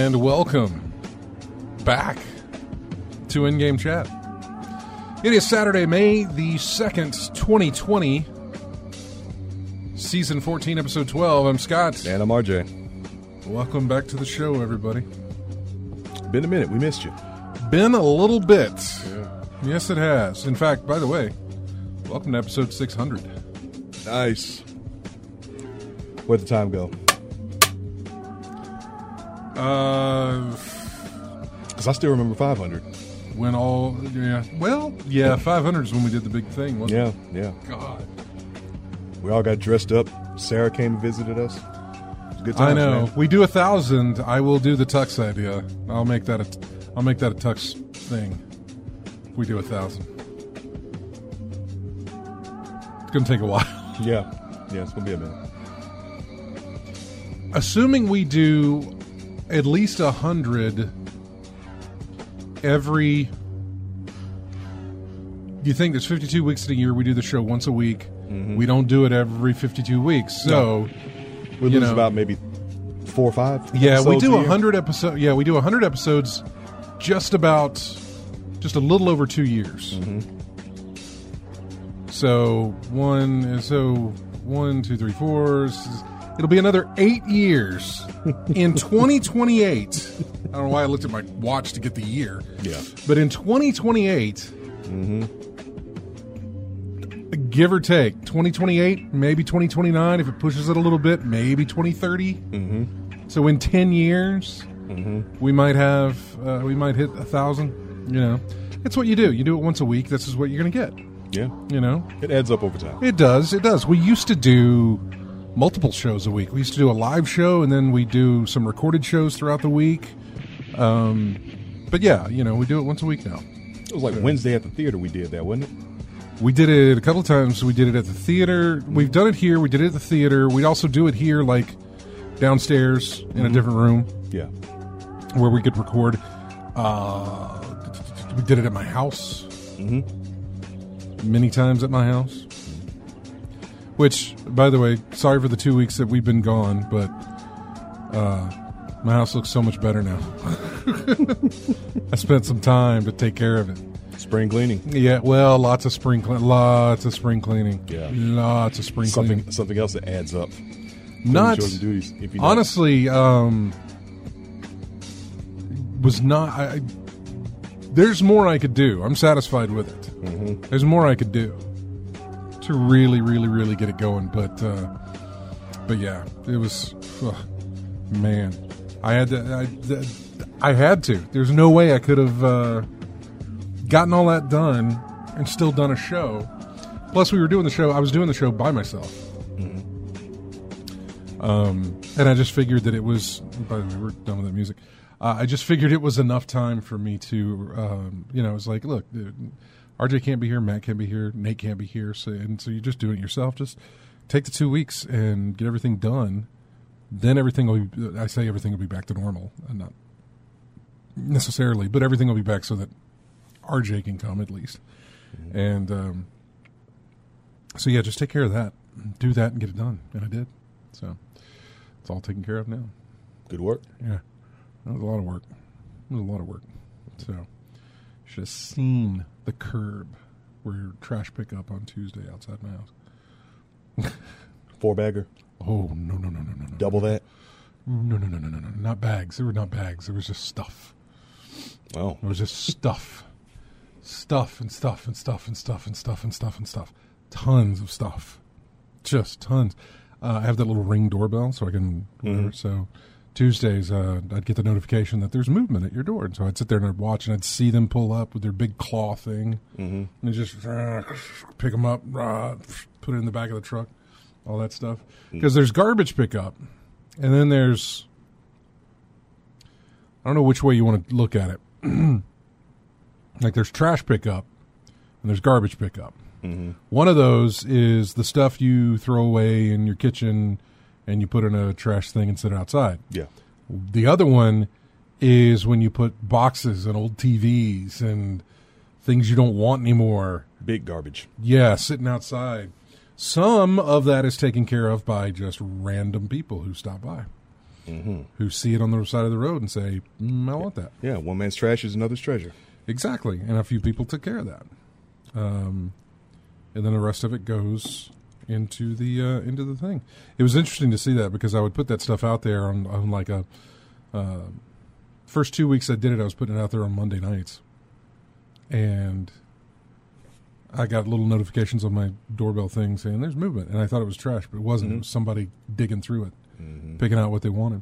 and welcome back to In-Game Chat. It is Saturday, May the 2nd, 2020, Season 14, Episode 12. I'm Scott. And I'm RJ. Welcome back to the show, everybody. Been a minute. We missed you. Been a little bit. Yeah. Yes, it has. In fact, by the way, welcome to Episode 600. Nice. Where'd the time go? Because I still remember 500. When all, yeah. Well, yeah, 500 is when we did the big thing, wasn't it? Yeah. God. We all got dressed up. Sarah came and visited us. It was a good time. I know. Man. We do 1,000. I will do the tux idea. I'll make that a tux thing. We do 1,000. It's going to take a while. Yeah, it's going to be a minute. Assuming we do at least 100 every... You think there's 52 weeks in a year. We do the show once a week. Mm-hmm. We don't do it every 52 weeks. So... We lose about maybe 4 or 5. Yeah, we do 100 episodes. Yeah, we do 100 episodes just a little over 2 years. Mm-hmm. So 1, 2, 3, 4. It'll be another 8 years in 2028. I don't know why I looked at my watch to get the year. Yeah, but in 2028, give or take 2028, maybe 2029. If it pushes it a little bit, maybe 2030. So in 10 years, we might hit 1,000. You know, it's what you do. You do it once a week. This is what you're going to get. Yeah, you know, it adds up over time. It does. We used to do multiple shows a week. We used to do a live show, and then we do some recorded shows throughout the week. But yeah, you know, we do it once a week now. It was like Wednesday at the theater we did that, wasn't it? We did it a couple of times. We did it at the theater. We've done it here. We did it at the theater. We'd also do it here, like downstairs in a different room. Yeah. Where we could record. We did it at my house. Many times at my house. Which, by the way, sorry for the 2 weeks that we've been gone, but my house looks so much better now. I spent some time to take care of it. Spring cleaning. Yeah, well, lots of spring cleaning. Yeah. Lots of spring cleaning. Something else that adds up. Not duties, if you honestly, was not. There's more I could do. I'm satisfied with it. There's more I could do to really, really, really get it going. But yeah, it was, man. I had to. There's no way I could have gotten all that done and still done a show. Plus, we were doing the show. I was doing the show by myself. And I just figured that it was. By the way, we're done with that music. I just figured it was enough time for me to, it was like, look, RJ can't be here, Matt can't be here, Nate can't be here, so you're just doing it yourself. Just take the 2 weeks and get everything done. Then everything will be, everything will be back to normal. Not necessarily, but everything will be back so that RJ can come at least. And so, yeah, just take care of that. Do that and get it done. And I did. So it's all taken care of now. Good work. Yeah. That was a lot of work. So, you should have seen the curb where trash pickup on Tuesday outside my house. 4-bagger. Oh, no. Double that? No. Not bags. They were not bags. There was just stuff. Oh. It was just stuff. Stuff. Tons of stuff. Just tons. I have that little Ring doorbell so I can... So... Tuesdays, I'd get the notification that there's movement at your door. And so I'd sit there and I'd watch and I'd see them pull up with their big claw thing. And I'd just pick them up, put it in the back of the truck, all that stuff. Because there's garbage pickup. And then there's, I don't know which way you want to look at it. Like there's trash pickup and there's garbage pickup. One of those is the stuff you throw away in your kitchen and you put in a trash thing and sit outside. Yeah. The other one is when you put boxes and old TVs and things you don't want anymore. Big garbage. Yeah, sitting outside. Some of that is taken care of by just random people who stop by. who see it on the side of the road and say, I want that. Yeah, one man's trash is another's treasure. Exactly, and a few people took care of that. And then the rest of it goes into the thing. It was interesting to see that because I would put that stuff out there on like a first 2 weeks I did it, I was putting it out there on Monday nights. And I got little notifications on my doorbell thing saying there's movement, and I thought it was trash, but it wasn't. It was somebody digging through it, picking out what they wanted.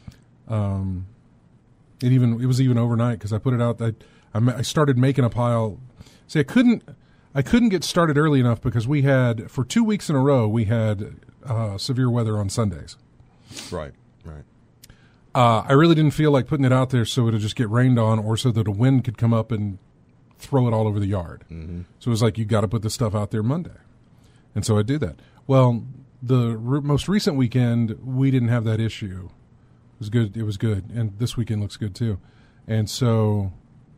It was even overnight because I put it out. I started making a pile. See, I couldn't get started early enough because we had for 2 weeks in a row we had severe weather on Sundays. Right. I really didn't feel like putting it out there so it would just get rained on, or so that a wind could come up and throw it all over the yard. So it was like, you got to put this stuff out there Monday. And so I do that. Well, the most recent weekend, we didn't have that issue. It was good. And this weekend looks good too. And so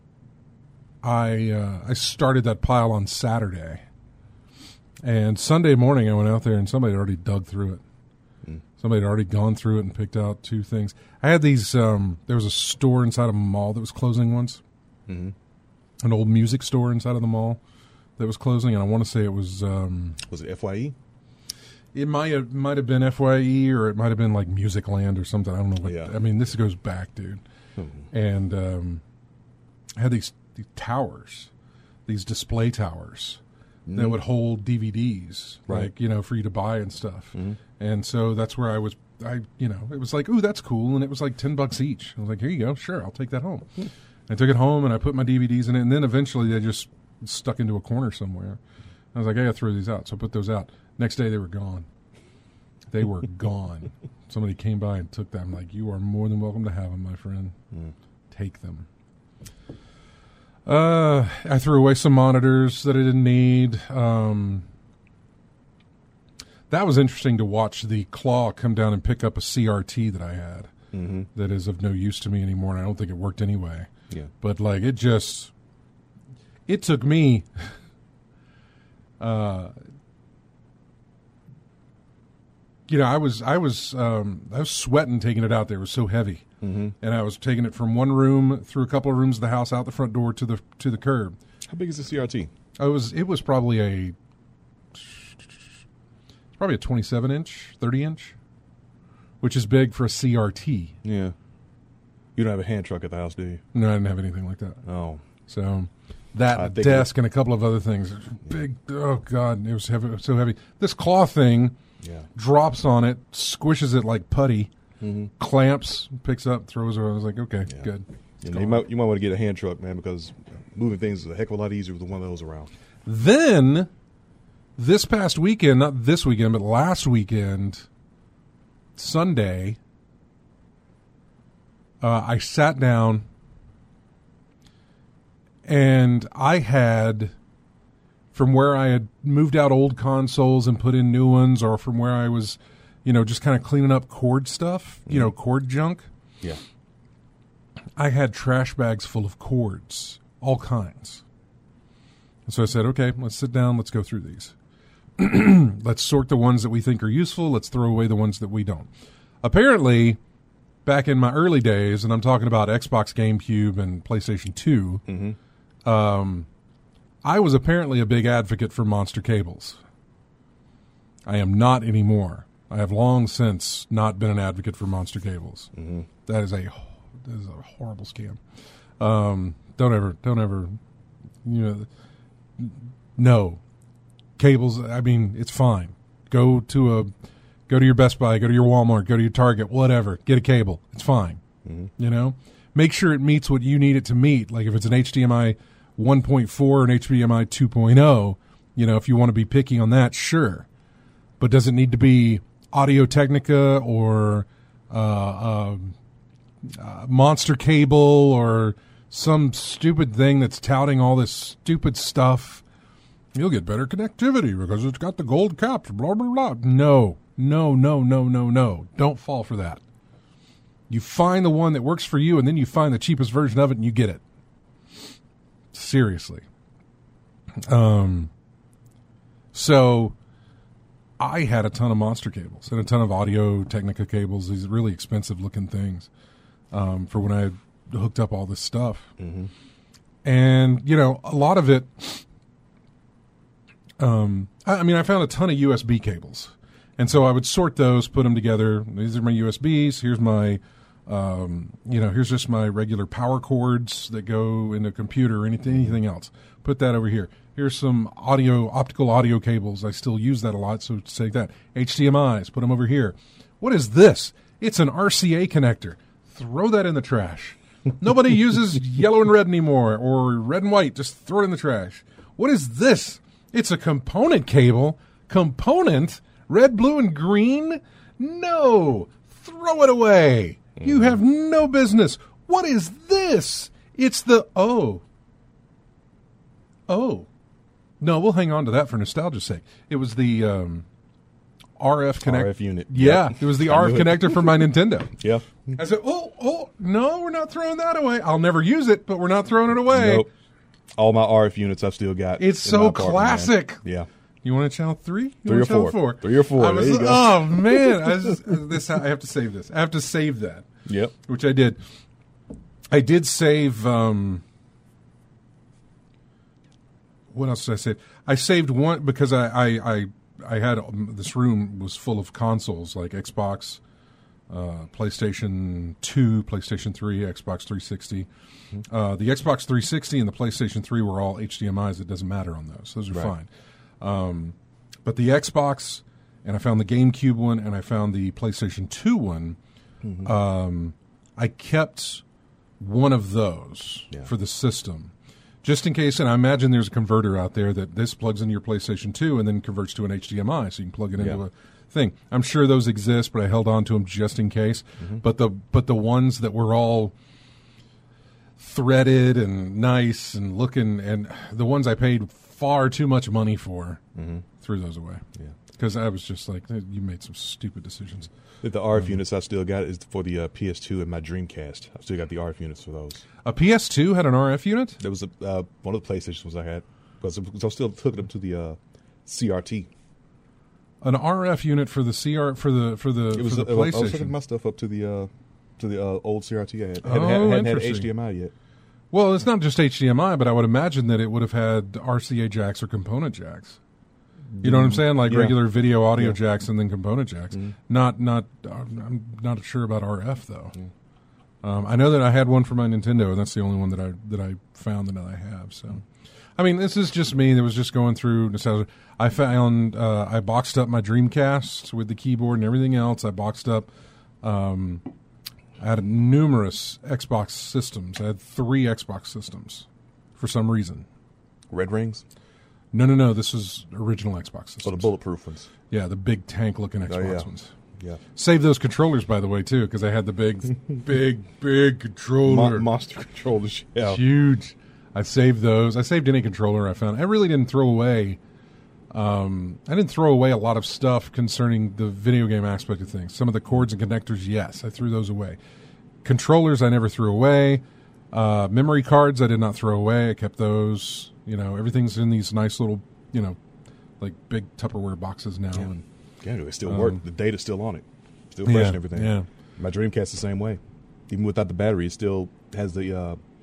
I started that pile on Saturday. And Sunday morning I went out there and somebody had already dug through it. Somebody had already gone through it and picked out 2 things. I had these, there was a store inside of a mall that was closing once. An old music store inside of the mall that was closing, and I want to say it was... was it FYE? It might have been FYE, or it might have been like Music Land or something. I don't know. I mean, this goes back, dude. And I had these towers, these display towers that would hold DVDs, like, for you to buy and stuff. And so that's where it was like, ooh, that's cool. And it was like $10 each. I was like, here you go. Sure, I'll take that home. I took it home and I put my DVDs in it, and then eventually they just stuck into a corner somewhere. I was like, I got to throw these out. So I put those out. Next day they were gone. They were gone. Somebody came by and took them. Like, you are more than welcome to have them, my friend. Take them. I threw away some monitors that I didn't need. That was interesting to watch the claw come down and pick up a CRT that I had that is of no use to me anymore, and I don't think it worked anyway. Yeah. But like it took me I was sweating taking it out there. It was so heavy. And I was taking it from one room through a couple of rooms of the house, out the front door to the curb. How big is the CRT? It was probably a 27-inch, 30-inch, which is big for a CRT. Yeah. You don't have a hand truck at the house, do you? No, I didn't have anything like that. Oh. So that desk and a couple of other things. Big. Oh, God. It was heavy, so heavy. This claw thing drops on it, squishes it like putty, clamps, picks up, throws it. I was like, okay, good. You might want to get a hand truck, man, because moving things is a heck of a lot easier with one of those around. Then, this past weekend, not this weekend, but last weekend, Sunday, I sat down and I had, from where I had moved out old consoles and put in new ones, or from where I was, just kind of cleaning up cord stuff, cord junk. Yeah. I had trash bags full of cords, all kinds. And so I said, okay, let's sit down, let's go through these. Let's sort the ones that we think are useful. Let's throw away the ones that we don't. Apparently, back in my early days, and I'm talking about Xbox, GameCube, and PlayStation 2, I was apparently a big advocate for monster cables. I am not anymore. I have long since not been an advocate for monster cables. That is a horrible scam. Don't ever, no. Cables, I mean, it's fine. Go to your Best Buy, go to your Walmart, go to your Target, whatever. Get a cable. It's fine. Make sure it meets what you need it to meet. Like if it's an HDMI 1.4 or an HDMI 2.0, if you want to be picky on that, sure. But does it need to be Audio-Technica or Monster Cable or some stupid thing that's touting all this stupid stuff? You'll get better connectivity because it's got the gold caps, blah, blah, blah. No. Don't fall for that. You find the one that works for you, and then you find the cheapest version of it, and you get it. Seriously. So I had a ton of Monster cables and a ton of Audio Technica cables, these really expensive looking things, for when I hooked up all this stuff. Mm-hmm. And, you know, a lot of it, I found a ton of USB cables. And so I would sort those, put them together. These are my USBs. Here's my, here's just my regular power cords that go in a computer or anything else. Put that over here. Here's some optical audio cables. I still use that a lot, so take that. HDMIs, put them over here. What is this? It's an RCA connector. Throw that in the trash. Nobody uses yellow and red anymore, or red and white. Just throw it in the trash. What is this? It's a component cable. Component? Red, blue, and green? No. Throw it away. You have no business. What is this? It's the... Oh. No, we'll hang on to that for nostalgia's sake. It was the RF connector. RF unit. Yeah, Yep. it was the RF connector for my Nintendo. Yeah. I said, no, we're not throwing that away. I'll never use it, but we're not throwing it away. Nope. All my RF units I've still got. It's in so my apartment, classic. man. Yeah. You want a channel 3? Three or channel four. 3 or 4. There you go. Oh, man. I have to save this. I have to save that. Yep. Which I did. I did save... what else did I save? I saved one because I had this room was full of consoles like Xbox, PlayStation 2, PlayStation 3, Xbox 360. The Xbox 360 and the PlayStation 3 were all HDMIs. It doesn't matter on those. Those are Right. fine. But the Xbox, and I found the GameCube one, and I found the PlayStation 2 one. I kept one of those for the system. Just in case, and I imagine there's a converter out there that this plugs into your PlayStation 2 and then converts to an HDMI, so you can plug it into a thing. I'm sure those exist, but I held on to them just in case. But the ones that were all threaded and nice and looking, and the ones I paid far too much money for, threw those away. Yeah, because I was just like, you made some stupid decisions. The RF units I still got is for the PS2 and my Dreamcast. I've still got the RF units for those. A PS2 had an RF unit? There was one of the PlayStation ones I had because I was still hooking up to the CRT. An RF unit for the PlayStation. I was hooking my stuff up to the old CRT I had. Oh, hadn't had interesting. HDMI yet. Well, it's not just HDMI, but I would imagine that it would have had RCA jacks or component jacks. You know what I'm saying? Like regular video audio jacks and then component jacks. Not. I'm not sure about RF though. I know that I had one for my Nintendo, and that's the only one that I found that I have. So, I mean, this is just me. That was just going through nostalgia. I found I boxed up my Dreamcast with the keyboard and everything else. I boxed up. I had numerous Xbox systems. I had 3 Xbox systems for some reason. Red Rings? No. This is original Xbox systems. So the bulletproof ones. Yeah, the big tank-looking Xbox ones. Yeah. Save those controllers, by the way, too, because I had the big controller. Monster controllers. Yeah. Huge. I saved those. I saved any controller I found. I really didn't throw away. I didn't throw away a lot of stuff concerning the video game aspect of things. Some of the cords and connectors, yes, I threw those away. Controllers, I never threw away. Memory cards, I did not throw away. I kept those. You know, everything's in these nice little, like big Tupperware boxes now. Yeah. And It still works. The data's still on it. Still fresh and everything. Yeah. My Dreamcast the same way. Even without the battery, it still has the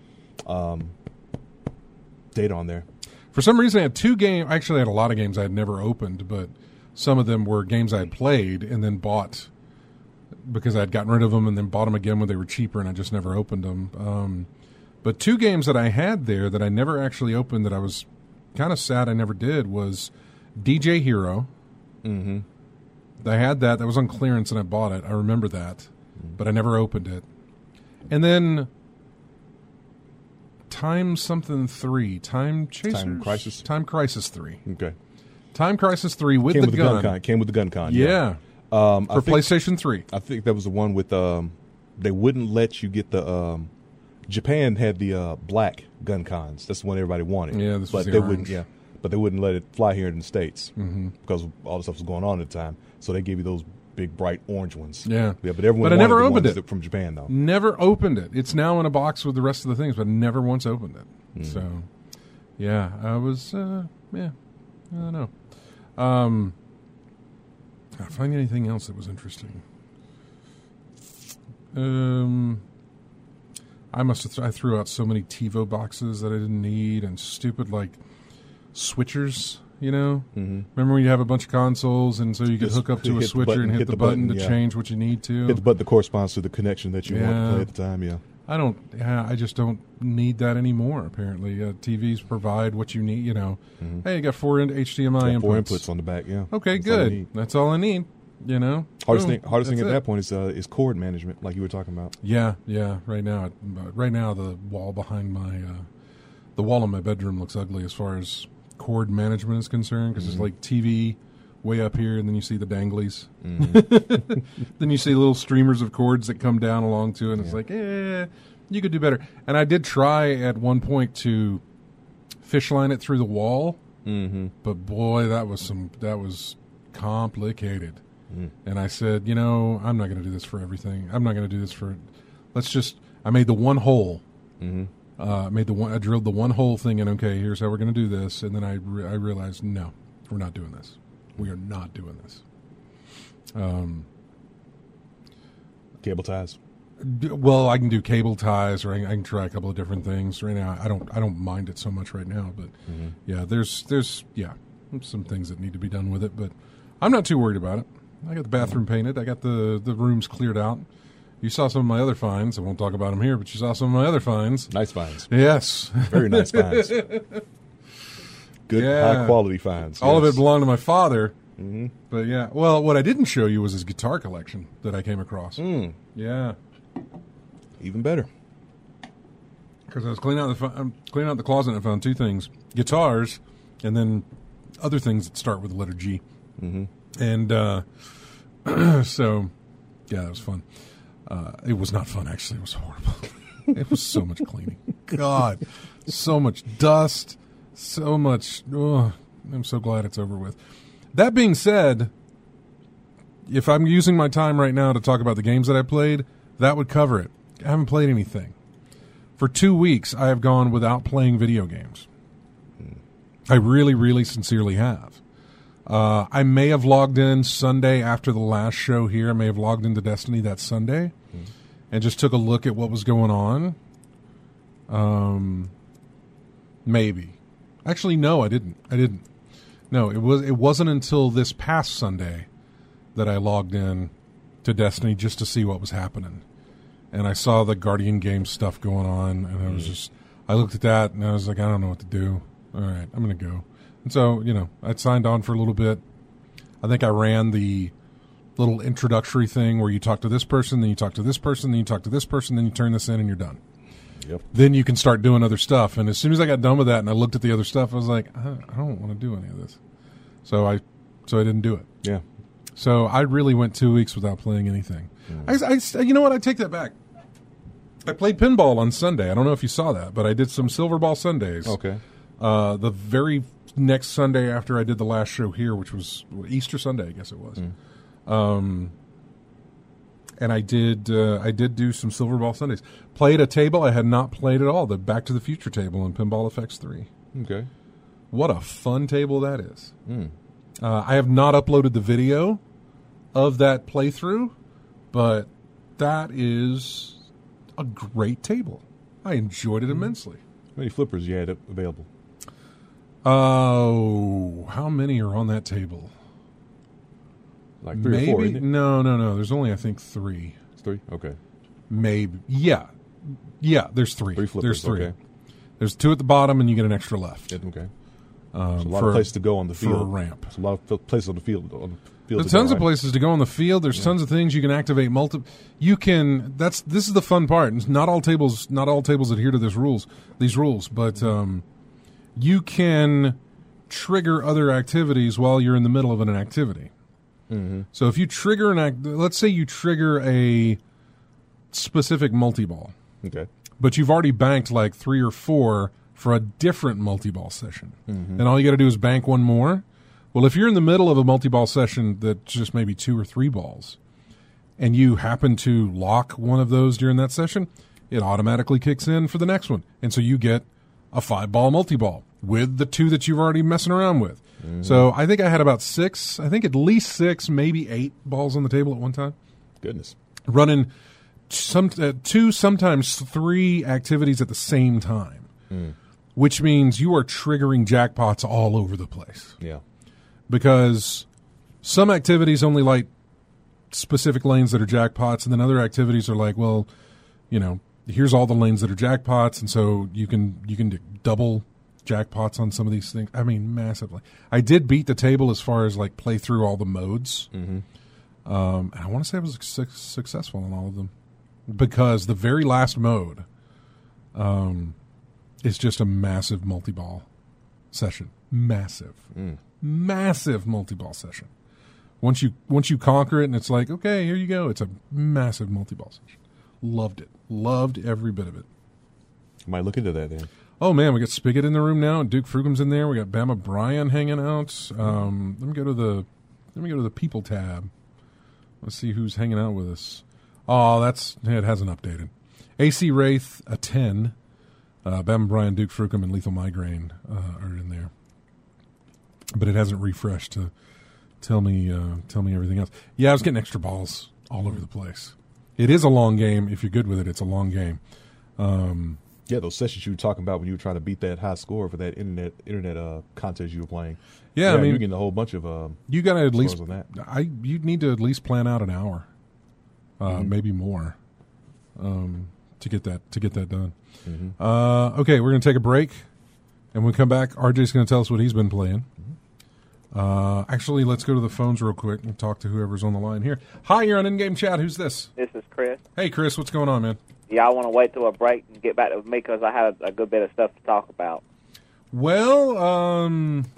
data on there. For some reason, I had 2 games. Actually, I had a lot of games I had never opened, but some of them were games I had played and then bought because I had gotten rid of them and then bought them again when they were cheaper, and I just never opened them. But 2 games that I had there that I never actually opened that I was kind of sad I never did was DJ Hero. Mm-hmm. I had that. That was on clearance, and I bought it. I remember that, but I never opened it. And then Time something 3. Time Chasers? Time Crisis? Time Crisis 3. Okay. Time Crisis 3 with Came the with gun. the gun. Came with the gun con. Yeah. For PlayStation 3. I think that was the one with they wouldn't let you get the Japan had the black gun cons. That's the one everybody wanted. Yeah, this was the they orange. wouldn't. Yeah, but they wouldn't let it fly here in the States because all the stuff was going on at the time. So they gave you those big bright orange ones. Yeah. But everyone. But I wanted never the opened ones it. from Japan though. Never opened it. It's now in a box with the rest of the things, but never once opened it. So, yeah, I was. I don't know. Can't find anything else that was interesting. I threw out so many TiVo boxes that I didn't need, and stupid like switchers. You know, remember when you have a bunch of consoles, and so you could hook up to a switcher and hit the button to change what you need to. Hit the button that corresponds to the connection that you want to play at the time. Yeah, I just don't need that anymore. Apparently, TVs provide what you need. You know, hey, you got 4 HDMI inputs. 4 inputs on the back. Yeah. Okay, good. That's all I need. You know, hardest thing at that point is cord management, like you were talking about. Yeah. Right now, the wall behind the wall in my bedroom looks ugly as far as cord management is concerned, because it's like TV way up here, and then you see the danglies. Then you see little streamers of cords that come down along to it, and it's like, you could do better. And I did try at one point to fish line it through the wall, but boy, that was complicated. And I said, I'm not going to do this for everything. I'm not going to do this for. I made the one hole. I drilled the one hole thing in. Okay, here's how we're going to do this, and then I realized, no, we're not doing this. We are not doing this. Cable ties. Well, I can do cable ties, or I can try a couple of different things. Right now, I don't mind it so much right now, but there's some things that need to be done with it, but I'm not too worried about it. I got the bathroom painted. I got the rooms cleared out. You saw some of my other finds. I won't talk about them here, but you saw some of my other finds. Nice finds. Yes. Very nice finds. Good, high-quality finds. All of it belonged to my father. But, yeah. Well, what I didn't show you was his guitar collection that I came across. Yeah. Even better. Because I was cleaning out the closet, and I found two things. Guitars, and then other things that start with the letter G. And so, yeah, that was fun. It was not fun, actually. It was horrible. It was so much cleaning. God, so much dust, so much. Oh, I'm so glad it's over with. That being said, if I'm using my time right now to talk about the games that I played, that would cover it. I haven't played anything. For 2 weeks, I have gone without playing video games. I really, really sincerely have. I may have logged in Sunday after the last show here. I may have logged into Destiny that Sunday and just took a look at what was going on. Maybe. Actually, no, I didn't. No, it wasn't until this past Sunday that I logged in to Destiny just to see what was happening. And I saw the Guardian Games stuff going on, and I looked at that, and I was like, I don't know what to do. All right, I'm going to go. And so, I signed on for a little bit. I think I ran the little introductory thing where you talk to this person, then you talk to this person, then you talk to this person, then you turn this in, and you're done. Yep. Then you can start doing other stuff. And as soon as I got done with that and I looked at the other stuff, I was like, I don't want to do any of this. So I didn't do it. Yeah. So I really went 2 weeks without playing anything. You know what? I take that back. I played pinball on Sunday. I don't know if you saw that, but I did some Silver Ball Sundays. Okay. The very next Sunday after I did the last show here, which was Easter Sunday, I guess it was. And I did do some Silver Ball Sundays. Played a table I had not played at all, the Back to the Future table in Pinball FX 3. Okay. What a fun table that is. I have not uploaded the video of that playthrough, but that is a great table. I enjoyed it immensely. How many flippers you had available? Oh, how many are on that table? Like three or four, isn't it? No. There's only, I think, 3. It's 3? Okay. Maybe. Yeah, there's 3. 3 flippers, There's 3. okay. There's 2 at the bottom, and you get an extra left. Okay. There's a lot of places to go on the field. For a ramp. There's a lot of places on the field. There's tons of places to go on the field. There's tons of things you can activate. This is the fun part. Not all tables adhere to these rules, but you can trigger other activities while you're in the middle of an activity. So if you trigger let's say you trigger a specific multi-ball. Okay. But you've already banked like 3 or 4 for a different multi-ball session. And all you got to do is bank one more. Well, if you're in the middle of a multi-ball session that's just maybe 2 or 3 balls, and you happen to lock one of those during that session, it automatically kicks in for the next one. And so you get a 5-ball multi-ball with the 2 that you've already messing around with. So I think I had about 6, I think at least 6, maybe 8 balls on the table at one time. Goodness. Running 2, sometimes 3 activities at the same time, which means you are triggering jackpots all over the place. Yeah. Because some activities only light specific lanes that are jackpots, and then other activities are like, well, you know, here's all the lanes that are jackpots, and so you can do double jackpots on some of these things. I mean, massively. I did beat the table as far as like play through all the modes. And I want to say I was successful in all of them because the very last mode is just a massive multi-ball session. Massive multi-ball session. Once you conquer it and it's like, okay, here you go. It's a massive multi-ball session. Loved it. Loved every bit of it. Might look into that then. Oh man, we got Spigot in the room now, and Duke Frugum's in there. We got Bama Brian hanging out. Let me go to the people tab. Let's see who's hanging out with us. Oh, it hasn't updated. AC Wraith, a 10. Bama Brian, Duke Frugum, and Lethal Migraine are in there, but it hasn't refreshed to tell me everything else. Yeah, I was getting extra balls all over the place. It is a long game. If you're good with it, it's a long game. Yeah, those sessions you were talking about when you were trying to beat that high score for that internet contest you were playing. Yeah, I mean, you're getting a whole bunch of you got to at least on that. You need to at least plan out an hour, maybe more, to get that done. Okay, we're going to take a break, and when we come back, RJ's going to tell us what he's been playing. Actually, let's go to the phones real quick and talk to whoever's on the line here. Hi, you're on In-Game Chat. Who's this? This is Chris. Hey, Chris, what's going on, man? Yeah, I want to wait till a break and get back to me because I have a good bit of stuff to talk about. Well,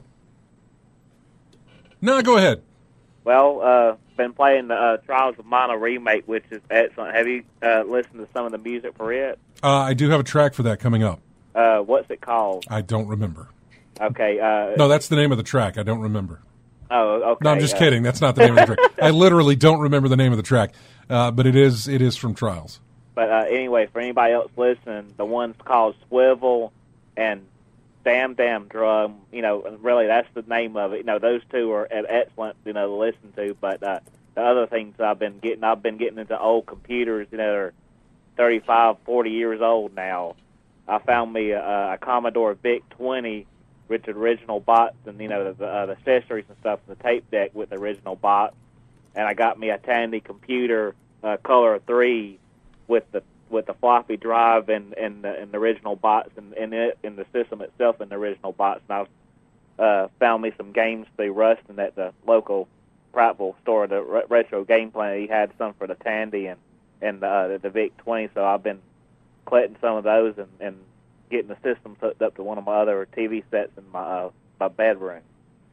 no, go ahead. Well, been playing the Trials of Mana remake, which is excellent. Have you listened to some of the music for it? I do have a track for that coming up. What's it called? I don't remember. Okay. No, that's the name of the track. I don't remember. Oh, okay. No, I'm just kidding. That's not the name of the track. I literally don't remember the name of the track, but it is from Trials. But anyway, for anybody else listening, the one's called Swivel and Damn Drum. You know, really, that's the name of it. You know, those two are excellent, you know, to listen to. But the other things I've been getting into old computers, you know, that are 35, 40 years old now. I found me a Commodore VIC-20 with the original box and, you know, the accessories and stuff, and the tape deck with the original box. And I got me a Tandy computer, Color 3, with the floppy drive and the original box and the system itself in the original box. And I found me some games through Rustin at the local Prattville store, the Retro Game Planet. He had some for the Tandy and the VIC-20, so I've been collecting some of those and getting the system hooked up to one of my other TV sets in my bedroom.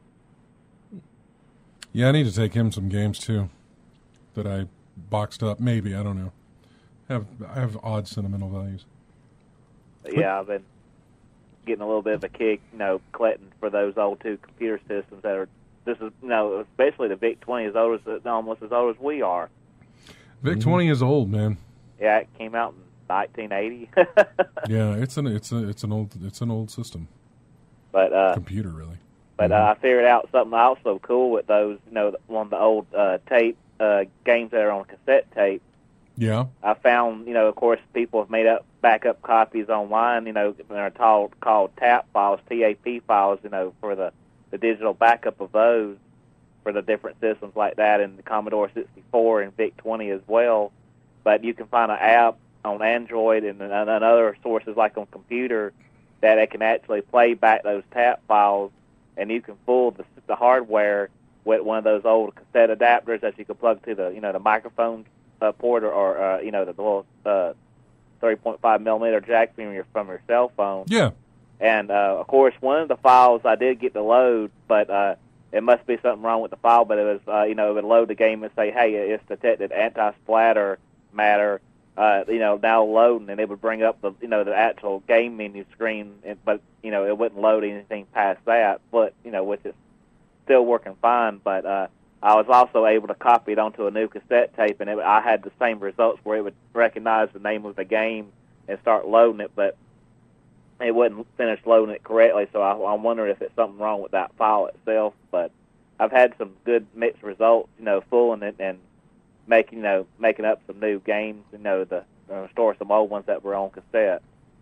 Yeah, I need to take him some games too that I boxed up. Maybe, I don't know. I have odd sentimental values. Yeah, I've been getting a little bit of a kick, you know, collecting for those old two computer systems that are. This is, you know, especially the VIC-20 almost as old as we are. VIC-20 is old, man. Yeah, it came out in 1980. Yeah, it's an old system. But computer, really. But I figured out something also cool with those. You know, one of the old tape games that are on cassette tape. Yeah. I found, you know, of course, people have made up backup copies online. You know, they're called TAP files, TAP files. You know, for the digital backup of those for the different systems like that, and the Commodore 64 and VIC-20 as well. But you can find an app on Android and other sources like on computer that it can actually play back those TAP files, and you can fool the hardware with one of those old cassette adapters that you can plug to the, you know, the microphone port or you know, the little 3.5 millimeter jack from your cell phone. Yeah. And of course, one of the files I did get to load, but it must be something wrong with the file. But it was, you know, it would load the game and say, "Hey, it's detected anti-splatter matter." You know, now loading, and it would bring up the, you know, the actual game menu screen, but you know, it wouldn't load anything past that. But you know, which is still working fine. But I was also able to copy it onto a new cassette tape, and I had the same results where it would recognize the name of the game and start loading it. But it wouldn't finish loading it correctly. So I'm wondering if it's something wrong with that file itself. But I've had some good mixed results, fooling it and making up some new games, to restore some old ones that were on cassette.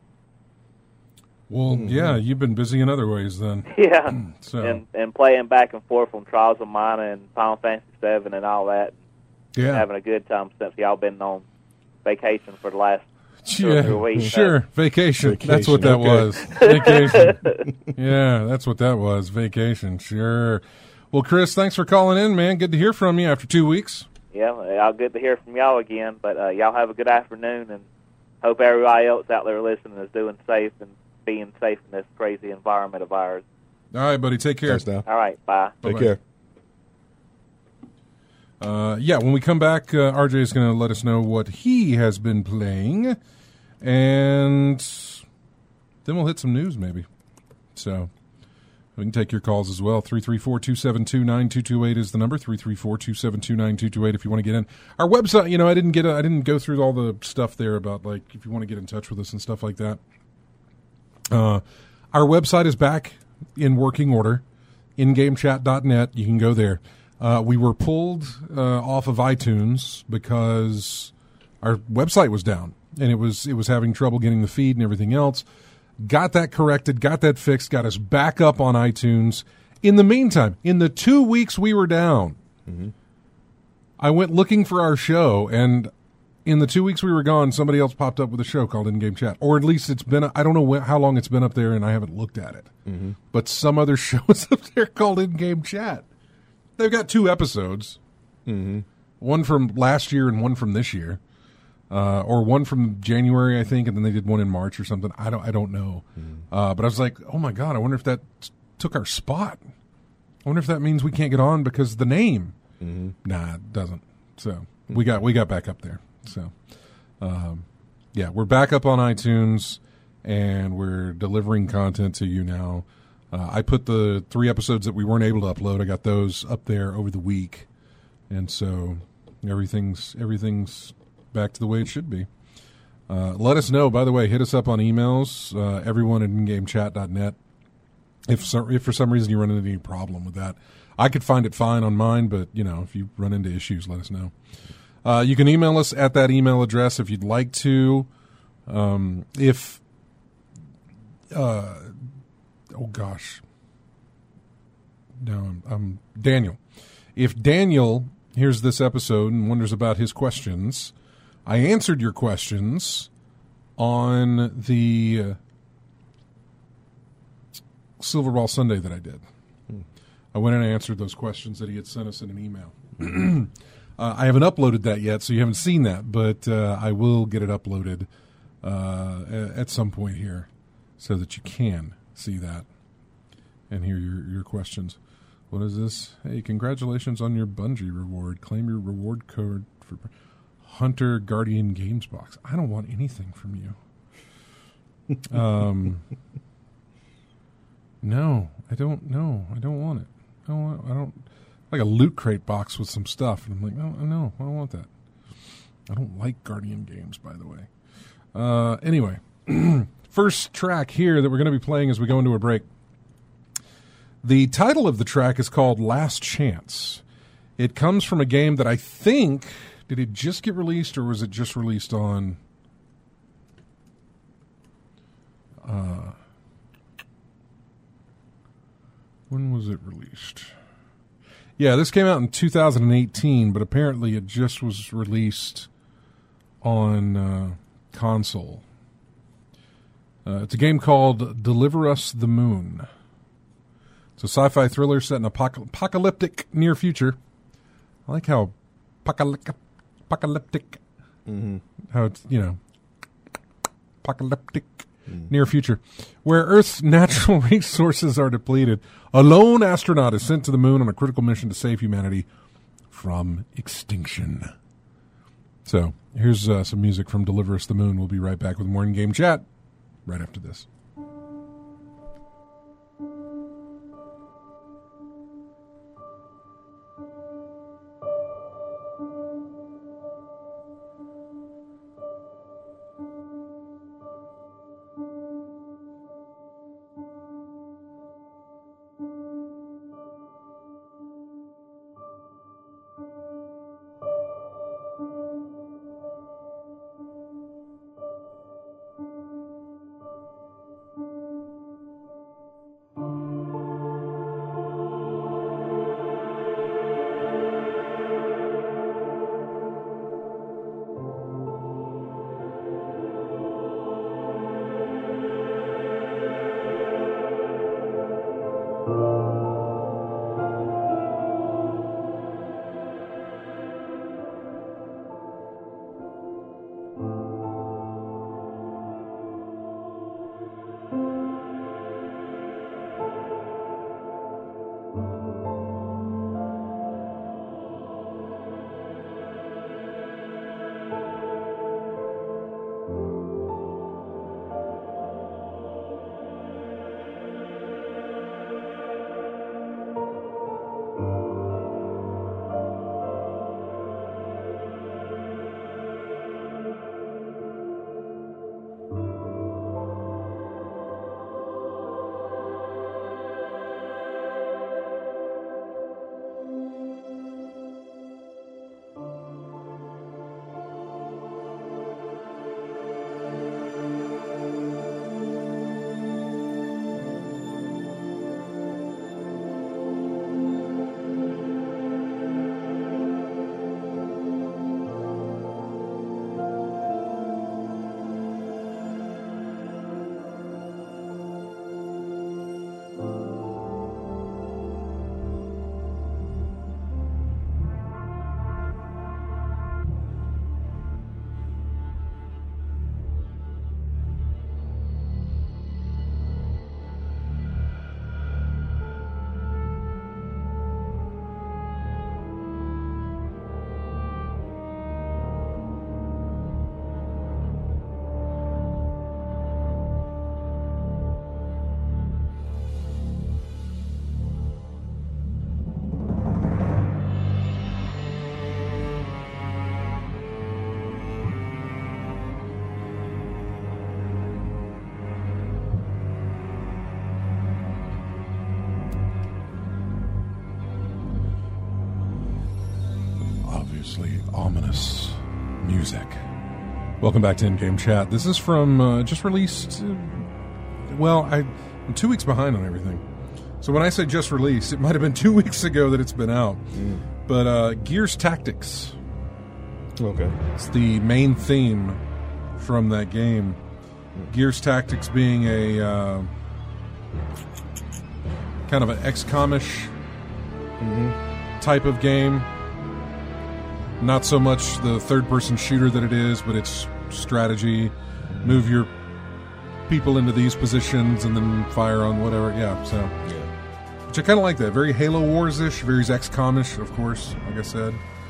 Well, yeah, you've been busy in other ways then. Yeah, So and playing back and forth from Trials of Mana and Final Fantasy VII and all that. yeah, Having a good time since y'all been on vacation for the last 2 or 3 weeks. Sure, vacation. That's what that Okay. was. Vacation. Yeah, that's what that was. Vacation. Sure. Well, Chris, thanks for calling in, man. Good to hear from you after 2 weeks. Yeah, I'll good to hear from y'all again. But y'all have a good afternoon, and hope everybody else out there listening is doing safe and being safe in this crazy environment of ours. All right, buddy. Take care. Thanks now. All right, bye. Take Bye-bye. care. Yeah, when we come back, RJ is going to let us know what he has been playing, and then we'll hit some news maybe. So we can take your calls as well. 334-272-9228 is the number. 334-272-9228 if you want to get in. Our website, I didn't go through all the stuff there about like if you want to get in touch with us and stuff like that. Our website is back in working order. InGameChat.net. You can go there. We were pulled off of iTunes because our website was down and it was having trouble getting the feed and everything else. Got that corrected, got that fixed, got us back up on iTunes. In the meantime, in the 2 weeks we were down, I went looking for our show, and in the 2 weeks we were gone, somebody else popped up with a show called In Game Chat, or at least it's been. I don't know how long it's been up there, and I haven't looked at it. But some other show is up there called In Game Chat. They've got 2 episodes, one from last year and one from this year, or one from January, I think, and then they did one in March or something. I don't know. But I was like, oh my god, I wonder if that took our spot. I wonder if that means we can't get on because of the name. Nah, it doesn't. So we got back up there. So yeah, we're back up on iTunes and we're delivering content to you now. I put the 3 episodes that we weren't able to upload. I got those up there over the week, and so everything's back to the way it should be. Let us know. By the way, hit us up on emails. Everyone at InGameChat.net. If for some reason you run into any problem with that, I could find it fine on mine, but if you run into issues, let us know. You can email us at that email address if you'd like to. Oh gosh. No, I'm Daniel. If Daniel hears this episode and wonders about his questions, I answered your questions on the Silver Ball Sunday that I did. I went and answered those questions that he had sent us in an email. I haven't uploaded that yet, so you haven't seen that, but I will get it uploaded at some point here so that you can see that and hear your questions. What is this? Hey, congratulations on your Bungie reward. Claim your reward code for Hunter Guardian Games Box. I don't want anything from you. No, I don't. No, I don't want it. I don't like a loot crate box with some stuff. And I'm like, no, I don't want that. I don't like Guardian games, by the way. Anyway, first track here that we're going to be playing as we go into a break. The title of the track is called Last Chance. It comes from a game that I think, did it just get released or was it just released on... when was it released? Yeah, this came out in 2018, but apparently it just was released on console. It's a game called Deliver Us the Moon. It's a sci-fi thriller set in apocalyptic near future. I like how apocalyptic, how it's, apocalyptic near future, where Earth's natural resources are depleted. A lone astronaut is sent to the moon on a critical mission to save humanity from extinction. So here's some music from Deliver Us the Moon. We'll be right back with more In Game Chat right after this. Dangerously ominous music. Welcome back to In-Game Chat. This is from just released. I'm 2 weeks behind on everything. So when I say just released, it might have been 2 weeks ago that it's been out. But Gears Tactics. Okay. It's the main theme from that game. Gears Tactics being a kind of an XCOM-ish type of game. Not so much the third-person shooter that it is, but it's strategy. Move your people into these positions and then fire on whatever. Which I kind of like that. Very Halo Wars-ish, very XCOM-ish, of course, like I said.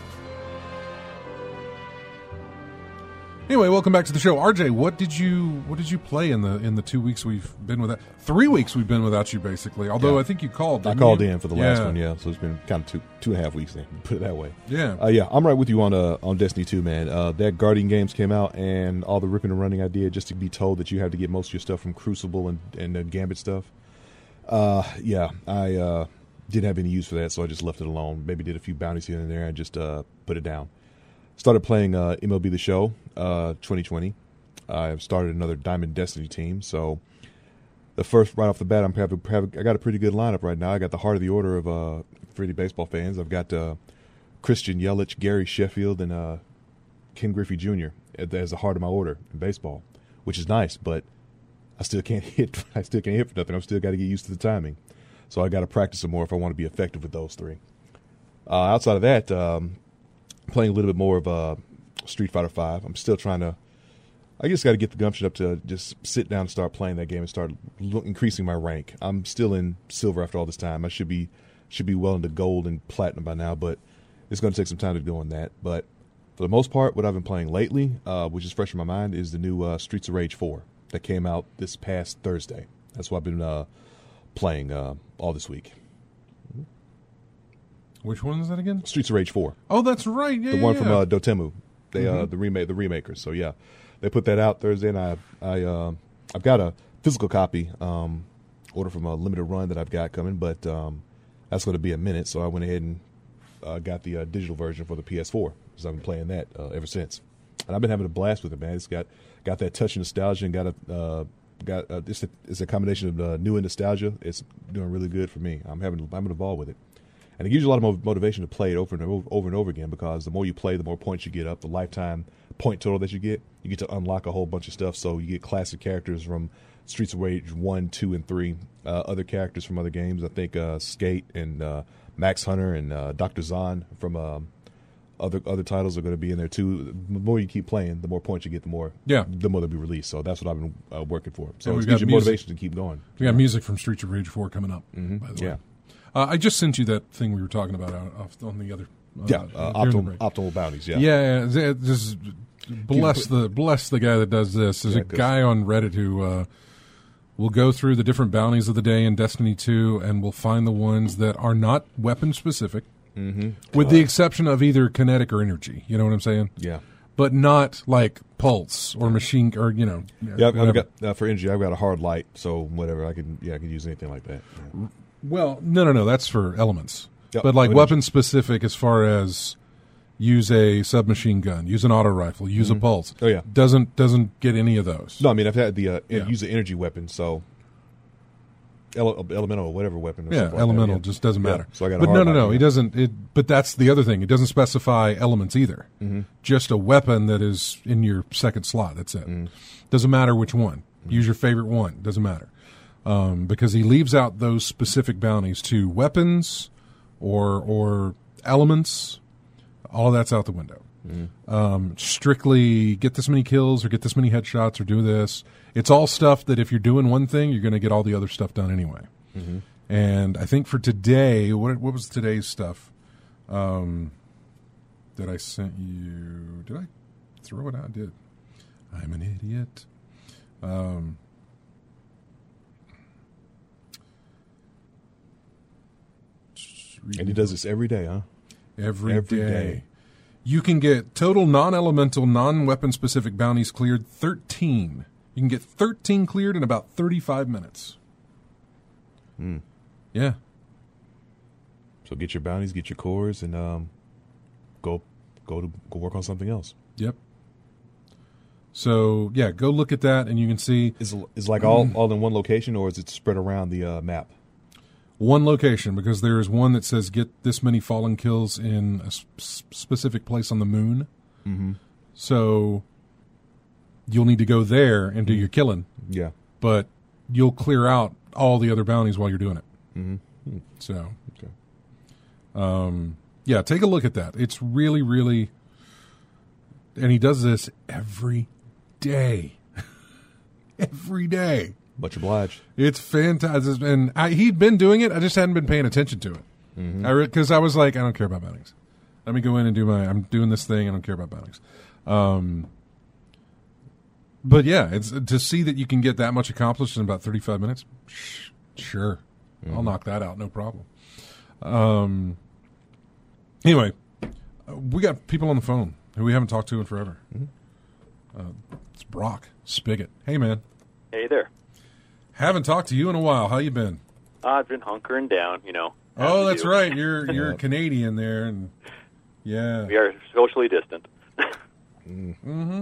Anyway, welcome back to the show. RJ, what did you play in the 2 weeks we've been without? 3 weeks we've been without you, basically. Although I think you called. I called in for the last one, so it's been kind of 2.5 weeks then, put it that way. Yeah. I'm right with you on Destiny 2, man. That Guardian games came out, and all the ripping and running I did just to be told that you have to get most of your stuff from Crucible and the Gambit stuff. I didn't have any use for that, so I just left it alone. Maybe did a few bounties here and there and just put it down. Started playing MLB The Show 2020. I've started another Diamond Destiny team. So the first, right off the bat, I got a pretty good lineup right now. I got the heart of the order of for any baseball fans. I've got Christian Yelich, Gary Sheffield, and Ken Griffey Jr. as the heart of my order in baseball, which is nice. But I still can't hit. I still can't hit for nothing. I've still got to get used to the timing. So I got to practice some more if I want to be effective with those three. Outside of that. Playing a little bit more of Street Fighter V. I'm still trying to. I just got to get the gumption up to just sit down and start playing that game and start increasing my rank. I'm still in silver after all this time. I should be well into gold and platinum by now, but it's going to take some time to go on that. But for the most part, what I've been playing lately, which is fresh in my mind, is the new Streets of Rage 4 that came out this past Thursday. That's what I've been playing all this week. Which one is that again? Streets of Rage 4. Oh, that's right. Yeah, the one from Dotemu. They the remakers. So yeah, they put that out Thursday, and I've got a physical copy order from a limited run that I've got coming, but that's going to be a minute. So I went ahead and got the digital version for the PS4 because I've been playing that ever since, and I've been having a blast with it, man. It's got that touch of nostalgia and it's a combination of new and nostalgia. It's doing really good for me. I'm having a ball with it. And it gives you a lot of motivation to play it over and over again because the more you play, the more points you get up. The lifetime point total that you get to unlock a whole bunch of stuff. So you get classic characters from Streets of Rage 1, 2, and 3. Other characters from other games. I think Skate and Max Hunter and Dr. Zahn from other titles are going to be in there too. The more you keep playing, the more points you get, the more they'll be released. So that's what I've been working for. So it gives you motivation to keep going. We got music from Streets of Rage 4 coming up, by the way. I just sent you that thing we were talking about on the other. Optimal bounties. Just bless the guy that does this. There's a guy on Reddit who will go through the different bounties of the day in Destiny 2 and will find the ones that are not weapon specific, with the exception of either kinetic or energy. You know what I'm saying? Yeah. But not like pulse or machine or I've got for energy. I've got a hard light, so whatever I can use anything like that. Yeah. Well, no. That's for elements. Yep. But like weapon specific, as far as use a submachine gun, use an auto rifle, use a pulse. Oh yeah, doesn't get any of those. No, I mean I've had the use an energy weapon, so elemental or whatever weapon. Or elemental just doesn't matter. So I got. But no. He doesn't. But that's the other thing. It doesn't specify elements either. Just a weapon that is in your second slot. That's it. Doesn't matter which one. Use your favorite one. Doesn't matter. Because he leaves out those specific bounties to weapons or elements. All of that's out the window. Strictly get this many kills or get this many headshots or do this. It's all stuff that if you're doing one thing, you're going to get all the other stuff done anyway. And I think for today, what was today's stuff that I sent you? Did I throw it out? I did. I'm an idiot. And he does this every day, huh? Every day. You can get total non-elemental, non-weapon specific bounties cleared 13. You can get 13 cleared in about 35 minutes. Yeah. So get your bounties, get your cores, and go go work on something else. Yep. So yeah, go look at that, and you can see Is like all in one location, or is it spread around the map? one location, because there is one that says get this many fallen kills in a specific place on the moon. Mm-hmm. So you'll need to go there and do your killing, Yeah. but you'll clear out all the other bounties while you're doing it. Mm-hmm. So, Okay. yeah, take a look at that. It's really, really, and he does this every day. Every day. Much obliged. It's fantastic. And he'd been doing it. I just hadn't been paying attention to it. Because I was like, I don't care about bounties. Let me go in and I'm doing this thing. I don't care about bounties. But yeah, it's to see that you can get that much accomplished in about 35 minutes. Sure. I'll knock that out. No problem. Anyway, we got people on the phone who we haven't talked to in forever. It's Brock Spigot. Hey, man. Hey there. Haven't talked to you in a while. How you been? I've been hunkering down, Oh, that's right. You're Canadian there, and yeah. We are socially distant. Mm-hmm.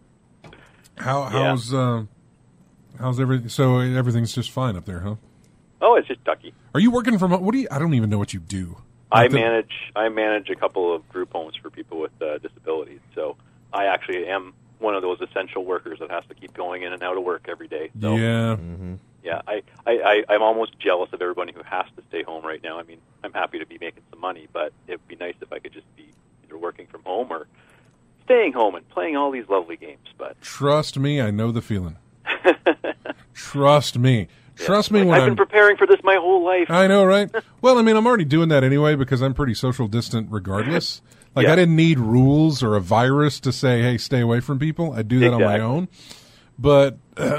How's everything? So everything's just fine up there, huh? Oh, it's just ducky. Are you working from home? I don't even know what you do. I manage a couple of group homes for people with disabilities. So I actually am one of those essential workers that has to keep going in and out of work every day. So, yeah. Yeah, I'm almost jealous of everybody who has to stay home right now. I mean, I'm happy to be making some money, but it'd be nice if I could just be either working from home or staying home and playing all these lovely games. But trust me, I know the feeling. Trust me. Trust me when I've been preparing for this my whole life. I know, right? Well, I mean, I'm already doing that anyway because I'm pretty social distant regardless. Like, Yeah. I didn't need rules or a virus to say, hey, stay away from people. I do that on my own. But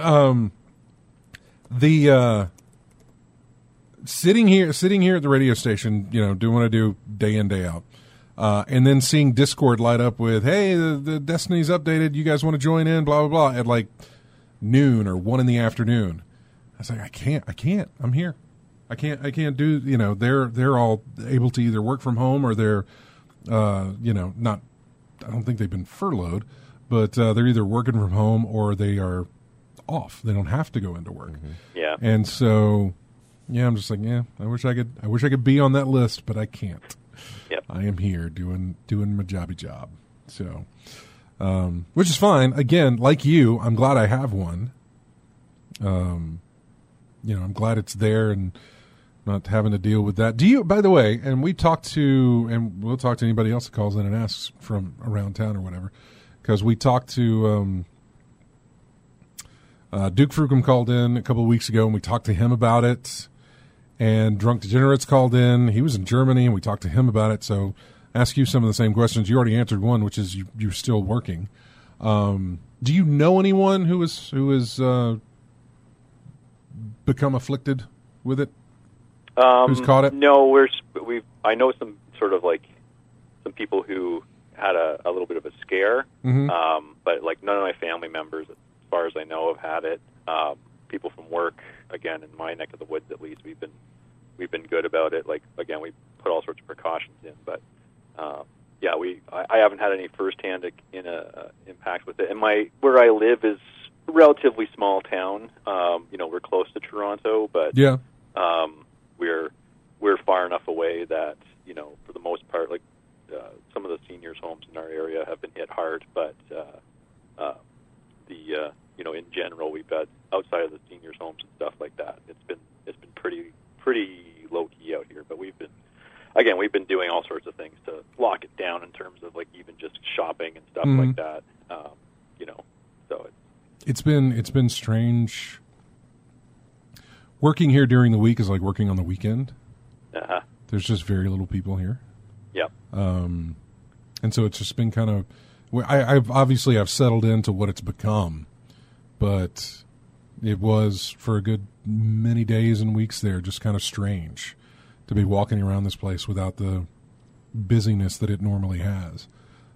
sitting here at the radio station, doing what I do day in, day out, and then seeing Discord light up with, hey, the Destiny's updated, you guys want to join in, blah, blah, blah, at like noon or 1 p.m. I was like, I can't. I'm here. I can't do, they're all able to either work from home or they're, not, I don't think they've been furloughed, but they're either working from home or they are off. They don't have to go into work. Yeah. And so, yeah, I'm just like, yeah, I wish I could be on that list, but I can't. Yep. I am here doing my jobby job. So, which is fine. Again, like you, I'm glad I have one. I'm glad it's there and not having to deal with that. Do you, by the way, and we'll talk to anybody else that calls in and asks from around town or whatever, because we talked to Duke Frucom called in a couple of weeks ago, and we talked to him about it, and Drunk Degenerates called in. He was in Germany, and we talked to him about it, so ask you some of the same questions. You already answered one, which is you're still working. Do you know anyone who is become afflicted with it? Who's caught it? No, I know some sort of like some people who had a little bit of a scare, but like none of my family members, as far as I know, have had it. People from work, again, in my neck of the woods at least, we've been good about it. Like again, we put all sorts of precautions in, but I haven't had any firsthand impact with it. And where I live is a relatively small town. We're close to Toronto, but yeah. We're far enough away that, for the most part, like some of the seniors' homes in our area have been hit hard, but in general, we've got outside of the seniors' homes and stuff like that. It's been pretty low key out here, but we've been doing all sorts of things to lock it down in terms of like even just shopping and stuff like that. So it's been strange. Working here during the week is like working on the weekend. There's just very little people here. Yep. And so it's just been kind of. I've settled into what it's become, but it was for a good many days and weeks there just kind of strange to be walking around this place without the busyness that it normally has.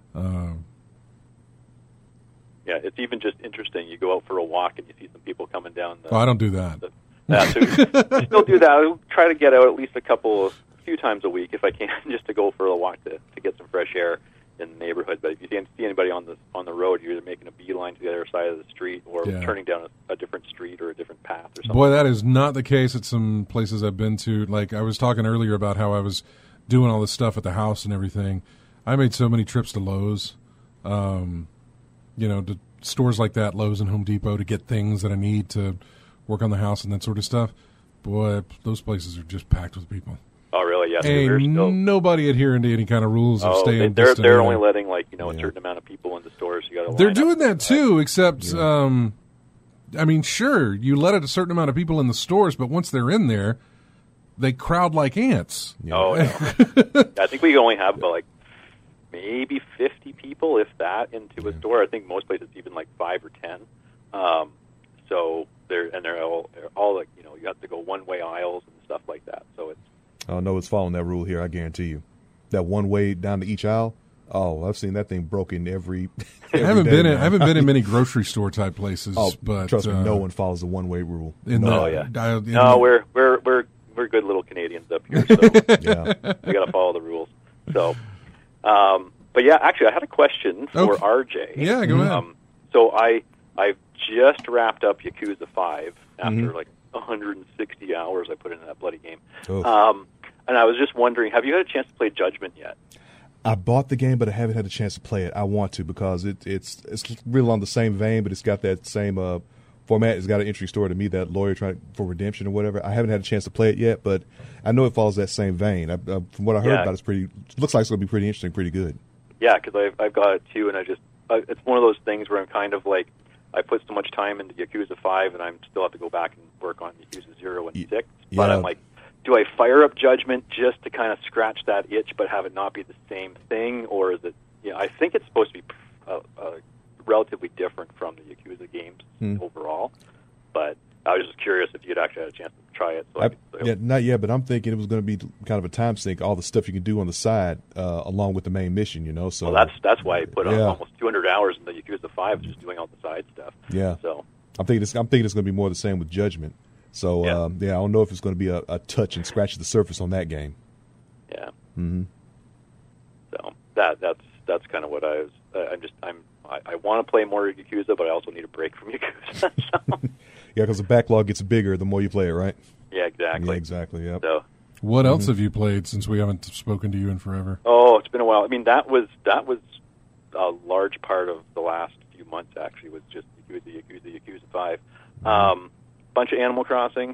Yeah, it's even just interesting. You go out for a walk and you see some people coming down. I don't do that. So I still do that. I try to get out at least a few times a week if I can, just to go for a walk to get some fresh air. in the neighborhood. But if you see anybody on the road, you're either making a beeline to the other side of the street or turning down a different street or a different path or something. Boy, that is not the case at some places I've been to. Like I was talking earlier about how I was doing all this stuff at the house and everything. I made so many trips to Lowe's, to stores like that, Lowe's and Home Depot, to get things that I need to work on the house and that sort of stuff. Boy, those places are just packed with people. Oh, really? Yes. Ain't nobody adhering to any kind of rules of staying distant. They're only letting a certain amount of people in the stores. They're doing that too, except sure, you let a certain amount of people in the stores, but once they're in there, they crowd like ants. Yeah. Oh, no. I think we only have about maybe 50 people, if that, into a store. I think most places even 5 or 10. So they're all you have to go one-way aisles and stuff like that. So it's. Oh no, it's following that rule here. I guarantee you, that one way down to each aisle. Oh, I've seen that thing broken every. I haven't been in many grocery store type places. Oh, but trust me, no one follows the one way rule. We're good little Canadians up here, so we got to follow the rules. So, but yeah, actually, I had a question for RJ. Yeah, go ahead. So I've just wrapped up Yakuza 5 after 160 hours I put into that bloody game. And I was just wondering, have you had a chance to play Judgment yet? I bought the game, but I haven't had a chance to play it. I want to because it's really on the same vein, but it's got that same format. It's got an interesting story to me, that lawyer trying for redemption or whatever. I haven't had a chance to play it yet, but I know it follows that same vein. From what I heard about it, looks like it's going to be pretty interesting, pretty good. Yeah, because I've got it too, and it's one of those things where I'm kind of I put so much time into Yakuza 5, and I still have to go back and work on Yakuza 0 and 6. But I'm do I fire up Judgment just to kind of scratch that itch but have it not be the same thing? Or is it, I think it's supposed to be relatively different from the Yakuza games overall. But I was just curious if you'd actually had a chance to try it. Not yet, but I'm thinking it was going to be kind of a time sink, all the stuff you can do on the side along with the main mission, So that's why I put on almost 200 hours in the Yakuza 5 just doing all the side stuff. Yeah. So I'm thinking it's going to be more the same with Judgment. So I don't know if it's going to be a touch and scratch the surface on that game. Yeah. Mm-hmm. So that's kind of what I was. I want to play more Yakuza, but I also need a break from Yakuza. So. Yeah, because the backlog gets bigger the more you play it, right? Yeah, exactly. Yeah, exactly. Yeah. So, what else have you played since we haven't spoken to you in forever? Oh, it's been a while. I mean, that was a large part of the last few months. Actually, was just Yakuza 5. Bunch of Animal Crossing.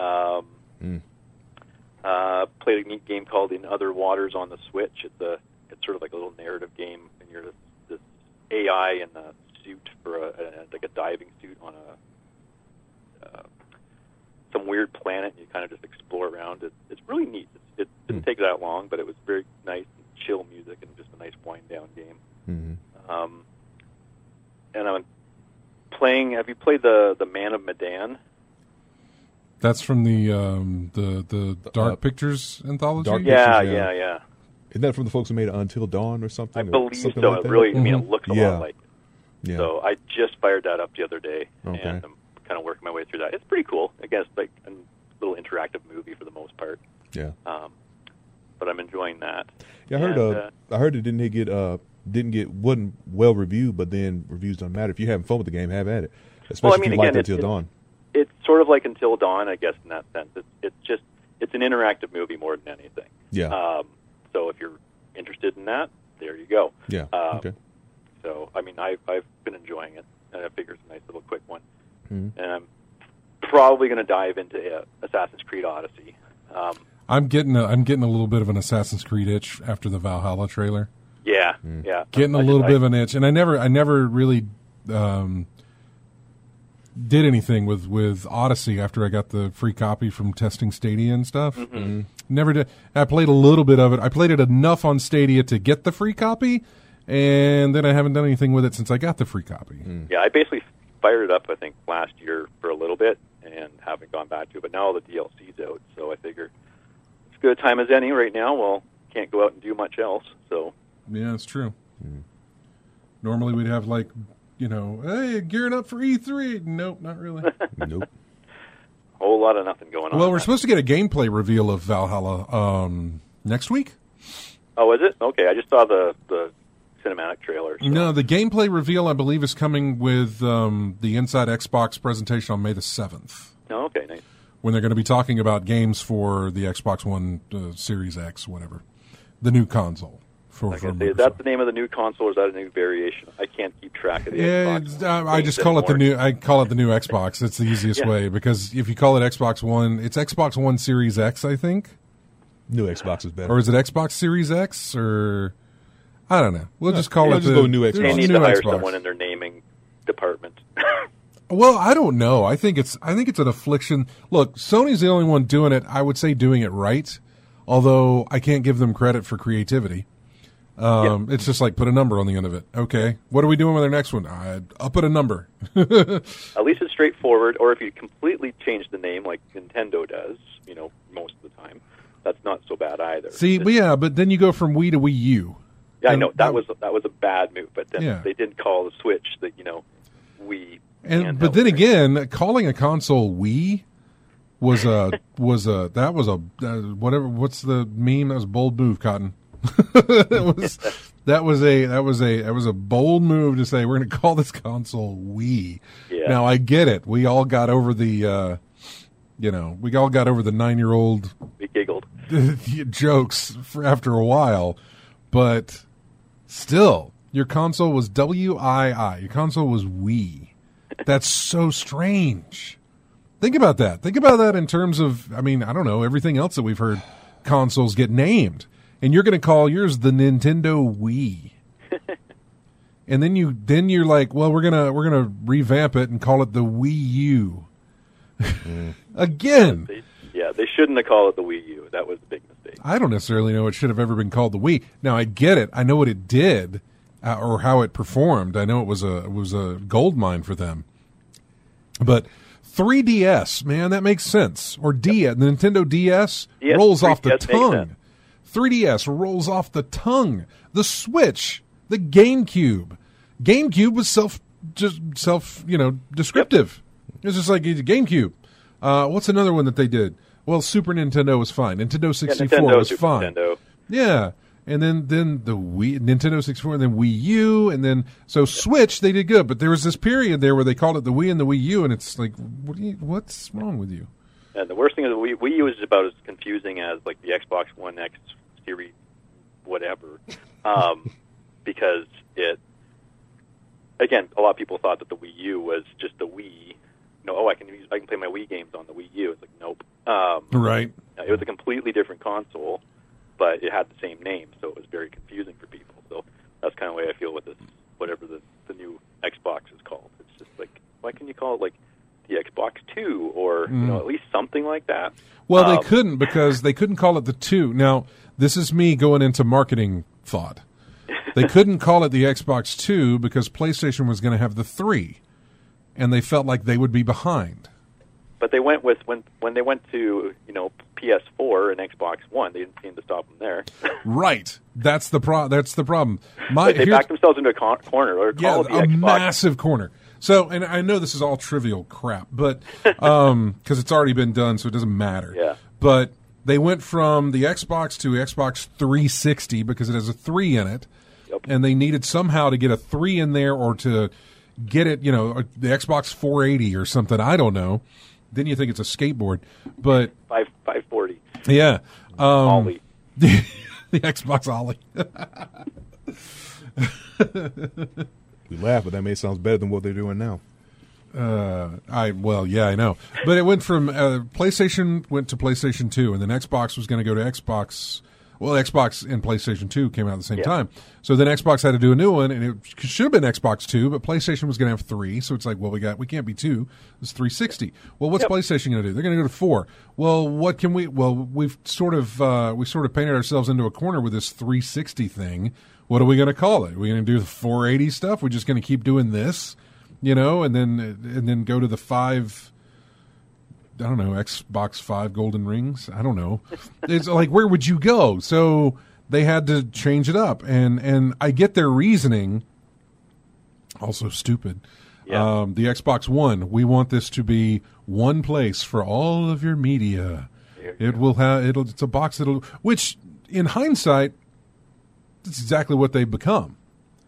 Played a neat game called In Other Waters on the Switch. It's sort of like a little narrative game, and you're this AI in a suit for a diving suit on some weird planet. And you kind of just explore around. It's really neat. It didn't take that long, but it was very nice and chill music and just a nice wind down game. Mm-hmm. And I'm playing. Have you played the Man of Medan? That's from the Dark Pictures anthology? Yeah. Isn't that from the folks who made Until Dawn or something? I believe so. Like it really, it looks a lot like it. Yeah. So I just fired that up the other day, and I'm kind of working my way through that. It's pretty cool. I guess like a little interactive movie for the most part. Yeah. But I'm enjoying that. Yeah, I heard it wasn't well reviewed, but then reviews don't matter. If you're having fun with the game, have at it. Especially if you like Until Dawn. It's sort of like Until Dawn, I guess, in that sense. It's an interactive movie more than anything. Yeah. So if you're interested in that, there you go. Yeah. Okay. So I mean, I've been enjoying it, and I figure it's a nice little quick one. Mm-hmm. And I'm probably going to dive into Assassin's Creed Odyssey. I'm getting a little bit of an Assassin's Creed itch after the Valhalla trailer. Yeah. Getting a little bit of an itch, and I never really did anything with Odyssey after I got the free copy from testing Stadia and stuff. Mm-hmm. Never did. I played a little bit of it. I played it enough on Stadia to get the free copy, and then I haven't done anything with it since I got the free copy. Mm. Yeah, I basically fired it up, I think, last year for a little bit and haven't gone back to it. But now all the DLC's out, so I figure it's as good a time as any right now. Well, can't go out and do much else, so... Yeah, it's true. Mm. Normally we'd have, like... hey, gearing up for E3. Nope, not really. Nope. Whole lot of nothing going on. Well, we're supposed to get a gameplay reveal of Valhalla next week. Oh, is it? Okay, I just saw the cinematic trailer. So. No, the gameplay reveal, I believe, is coming with the Inside Xbox presentation on May the 7th. Oh, okay, nice. When they're going to be talking about games for the Xbox One Series X, whatever, the new console. Is that the name of the new console, or is that a new variation? I can't keep track of the Xbox. I just call it the new. I call it the new Xbox. It's the easiest way, because if you call it Xbox One, it's Xbox One Series X, I think. New Xbox is better. Or is it Xbox Series X? Or I don't know. We'll just call it. Just go new Xbox. They need to hire someone in their naming department. Well, I don't know. I think it's an affliction. Look, Sony's the only one doing it. I would say doing it right, although I can't give them credit for creativity. It's just like put a number on the end of it. Okay, what are we doing with our next one? Up at a number. At least it's straightforward. Or if you completely change the name, like Nintendo does, most of the time, that's not so bad either. See, but then you go from Wii to Wii U. Yeah, I know that was a bad move. But then they did call the Switch the Wii. But then again, calling a console Wii was whatever. What's the meme? That was a bold move, Cotton. that was a bold move to say we're going to call this console Wii. Yeah. Now I get it. We all got over the 9-year-old. We giggled jokes after a while, but still, your console was WII. Your console was Wii. That's so strange. Think about that. Think about that in terms of, I don't know, everything else that we've heard consoles get named. And you're going to call yours the Nintendo Wii. And then you're like, well, we're gonna revamp it and call it the Wii U. Again. They shouldn't have called it the Wii U. That was a big mistake. I don't necessarily know it should have ever been called the Wii. Now I get it. I know what it did, or how it performed. I know it was a gold mine for them. But 3DS, man, that makes sense. Or DS, the Nintendo DS rolls off the tongue. 3DS rolls off the tongue. The Switch, the GameCube. GameCube was self descriptive. Yep. It's just like GameCube. What's another one that they did? Well, Super Nintendo was fine. Nintendo 64 was fine. Nintendo. Yeah. And then the Wii, Nintendo 64, and then Wii U, and then so Switch they did good, but there was this period there where they called it the Wii and the Wii U, and it's like, what's wrong with you? And the worst thing is the Wii U is about as confusing as like the Xbox One X Series, whatever, because again, a lot of people thought that the Wii U was just the Wii. I can play my Wii games on the Wii U. It's like, nope. Right. It was a completely different console, but it had the same name, so it was very confusing for people. So that's kind of the way I feel with this, whatever the new Xbox is called. It's just like, why can't you call it like the Xbox 2 or at least something like that? Well, they couldn't, because they couldn't call it the 2. Now, this is me going into marketing thought. They couldn't call it the Xbox 2 because PlayStation was going to have the 3, and they felt like they would be behind. But they went with when they went to PS4 and Xbox One, they didn't seem to stop them there. Right, that's the problem. They backed themselves into a corner, or call it the Xbox. Massive corner. So, and I know this is all trivial crap, but because it's already been done, so it doesn't matter. Yeah. But they went from the Xbox to Xbox 360 because it has a 3 in it, and they needed somehow to get a 3 in there, or to get it, the Xbox 480 or something. I don't know. Then you think it's a skateboard, but 540. Yeah, Ollie. the Xbox Ollie. We laugh, but that may sound better than what they're doing now. I know, but it went from PlayStation went to PlayStation 2, and then Xbox was going to go to Xbox. Well, Xbox and PlayStation 2 came out at the same time. So then Xbox had to do a new one, and it should have been Xbox 2, but PlayStation was going to have 3. So it's like, well, we can't be 2. It's 360. Well, what's PlayStation going to do? They're going to go to 4. Well, what can we? Well, we've sort of painted ourselves into a corner with this 360 thing. What are we going to call it? Are we going to do the 480 stuff? We're just going to keep doing this, and then go to the 5. I don't know, Xbox 5 golden rings. I don't know. It's like, where would you go? So they had to change it up, and I get their reasoning. Also stupid. Yeah. The Xbox One, we want this to be one place for all of your media. It's a box which in hindsight, that's exactly what they've become.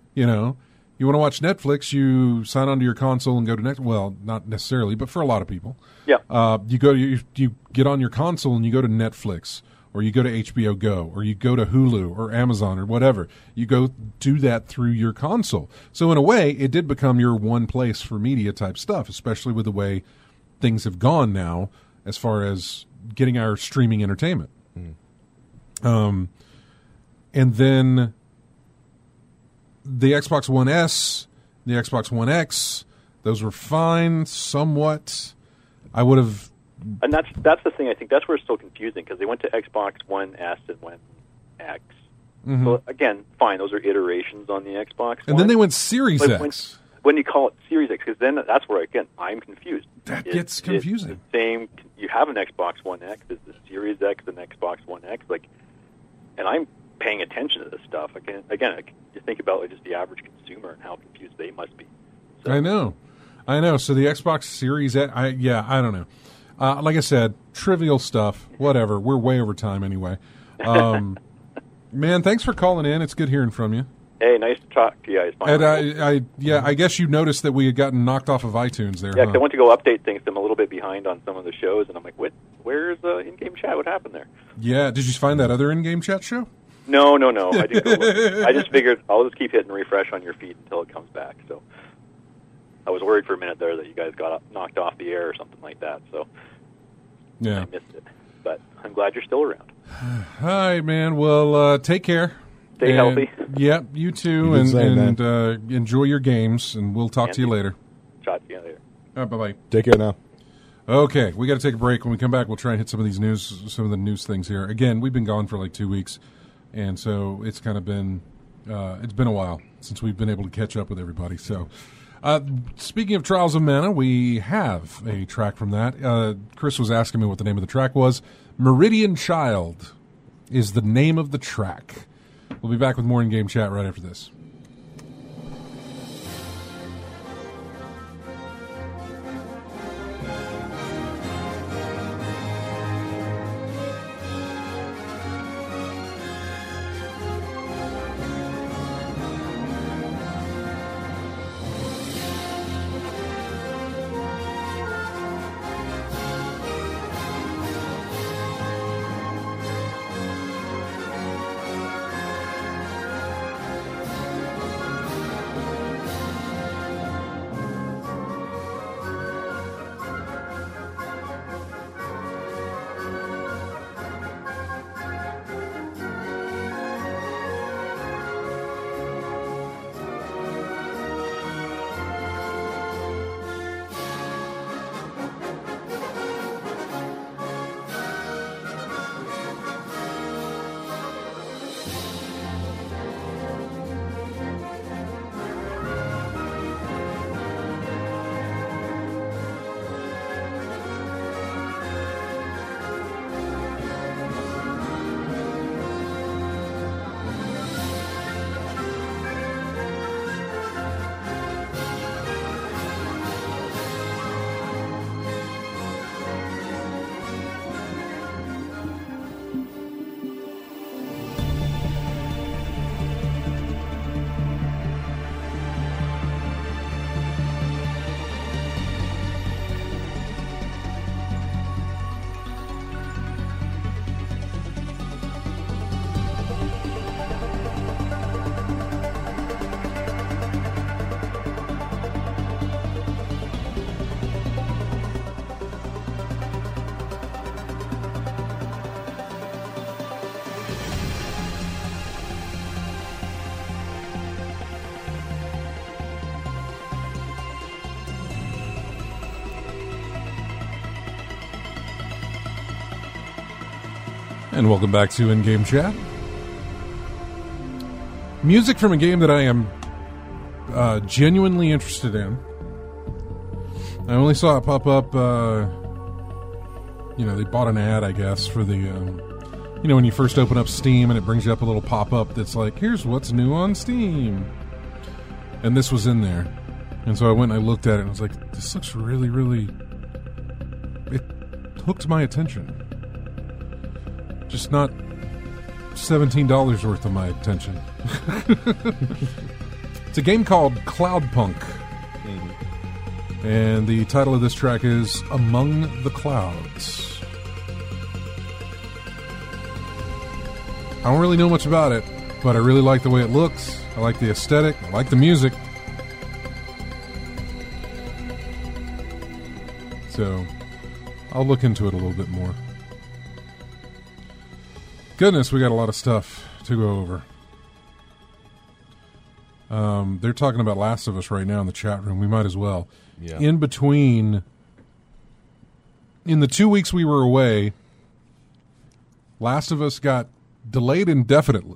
You know, you want to watch Netflix, you sign onto your console and go to Netflix. Well, not necessarily, but for a lot of people. Yeah. You get on your console and you go to Netflix, or you go to HBO Go, or you go to Hulu or Amazon or whatever. You go do that through your console. So in a way, it did become your one place for media type stuff, especially with the way things have gone now as far as getting our streaming entertainment. And then the Xbox One S, the Xbox One X, those were fine somewhat. I would have... And that's the thing. I think that's where it's so confusing, because they went to Xbox One S and One X. Mm-hmm. So, again, fine, those are iterations on the Xbox And One. then they went Series But X. when you call it Series X, because then that's where, again, I'm confused. That gets confusing. It's the same. You have an Xbox One X. Is the Series X and Xbox One X? And I'm paying attention to this stuff. Again, you think about just the average consumer and how confused they must be. So, I know. So the Xbox Series X, I don't know. Like I said, trivial stuff, whatever. We're way over time anyway. Man, thanks for calling in. It's good hearing from you. Hey, nice to talk to you guys. And I guess you noticed that we had gotten knocked off of iTunes there. Yeah, huh? 'cause I went to go update things. I'm a little bit behind on some of the shows, and I'm like, where's in-game chat? What happened there? Yeah, did you find that other in-game chat show? No. I didn't go look. I just figured I'll just keep hitting refresh on your feed until it comes back. So I was worried for a minute there that you guys got knocked off the air or something like that. So Yeah. I missed it. But I'm glad you're still around. All right, man. Well, take care. Stay healthy. Yep, you too. You did the same, and enjoy your games, and we'll talk to you later. Chat to you later. Bye-bye. Take care now. Okay, we got to take a break. When we come back, we'll try and hit some of the news things here. Again, we've been gone for like 2 weeks, and so it's kind of been it's been a while since we've been able to catch up with everybody. So, speaking of Trials of Mana, we have a track from that. Chris was asking me what the name of the track was. Meridian Child is the name of the track. We'll be back with more in-game chat right after this. And welcome back to In-Game Chat. Music from a game that I am genuinely interested in. I only saw it pop up, they bought an ad, I guess, for the, when you first open up Steam and it brings you up a little pop-up that's like, here's what's new on Steam. And this was in there. And so I went and I looked at it and I was like, this looks really, really... It hooked my attention. Just not $17 worth of my attention. It's a game called Cloudpunk. And the title of this track is Among the Clouds. I don't really know much about it, but I really like the way it looks. I like the aesthetic. I like the music. So I'll look into it a little bit more. Goodness, we got a lot of stuff to go over. They're talking about Last of Us right now in the chat room. We might as well. Yeah. In between, in the 2 weeks we were away, Last of Us got delayed indefinitely,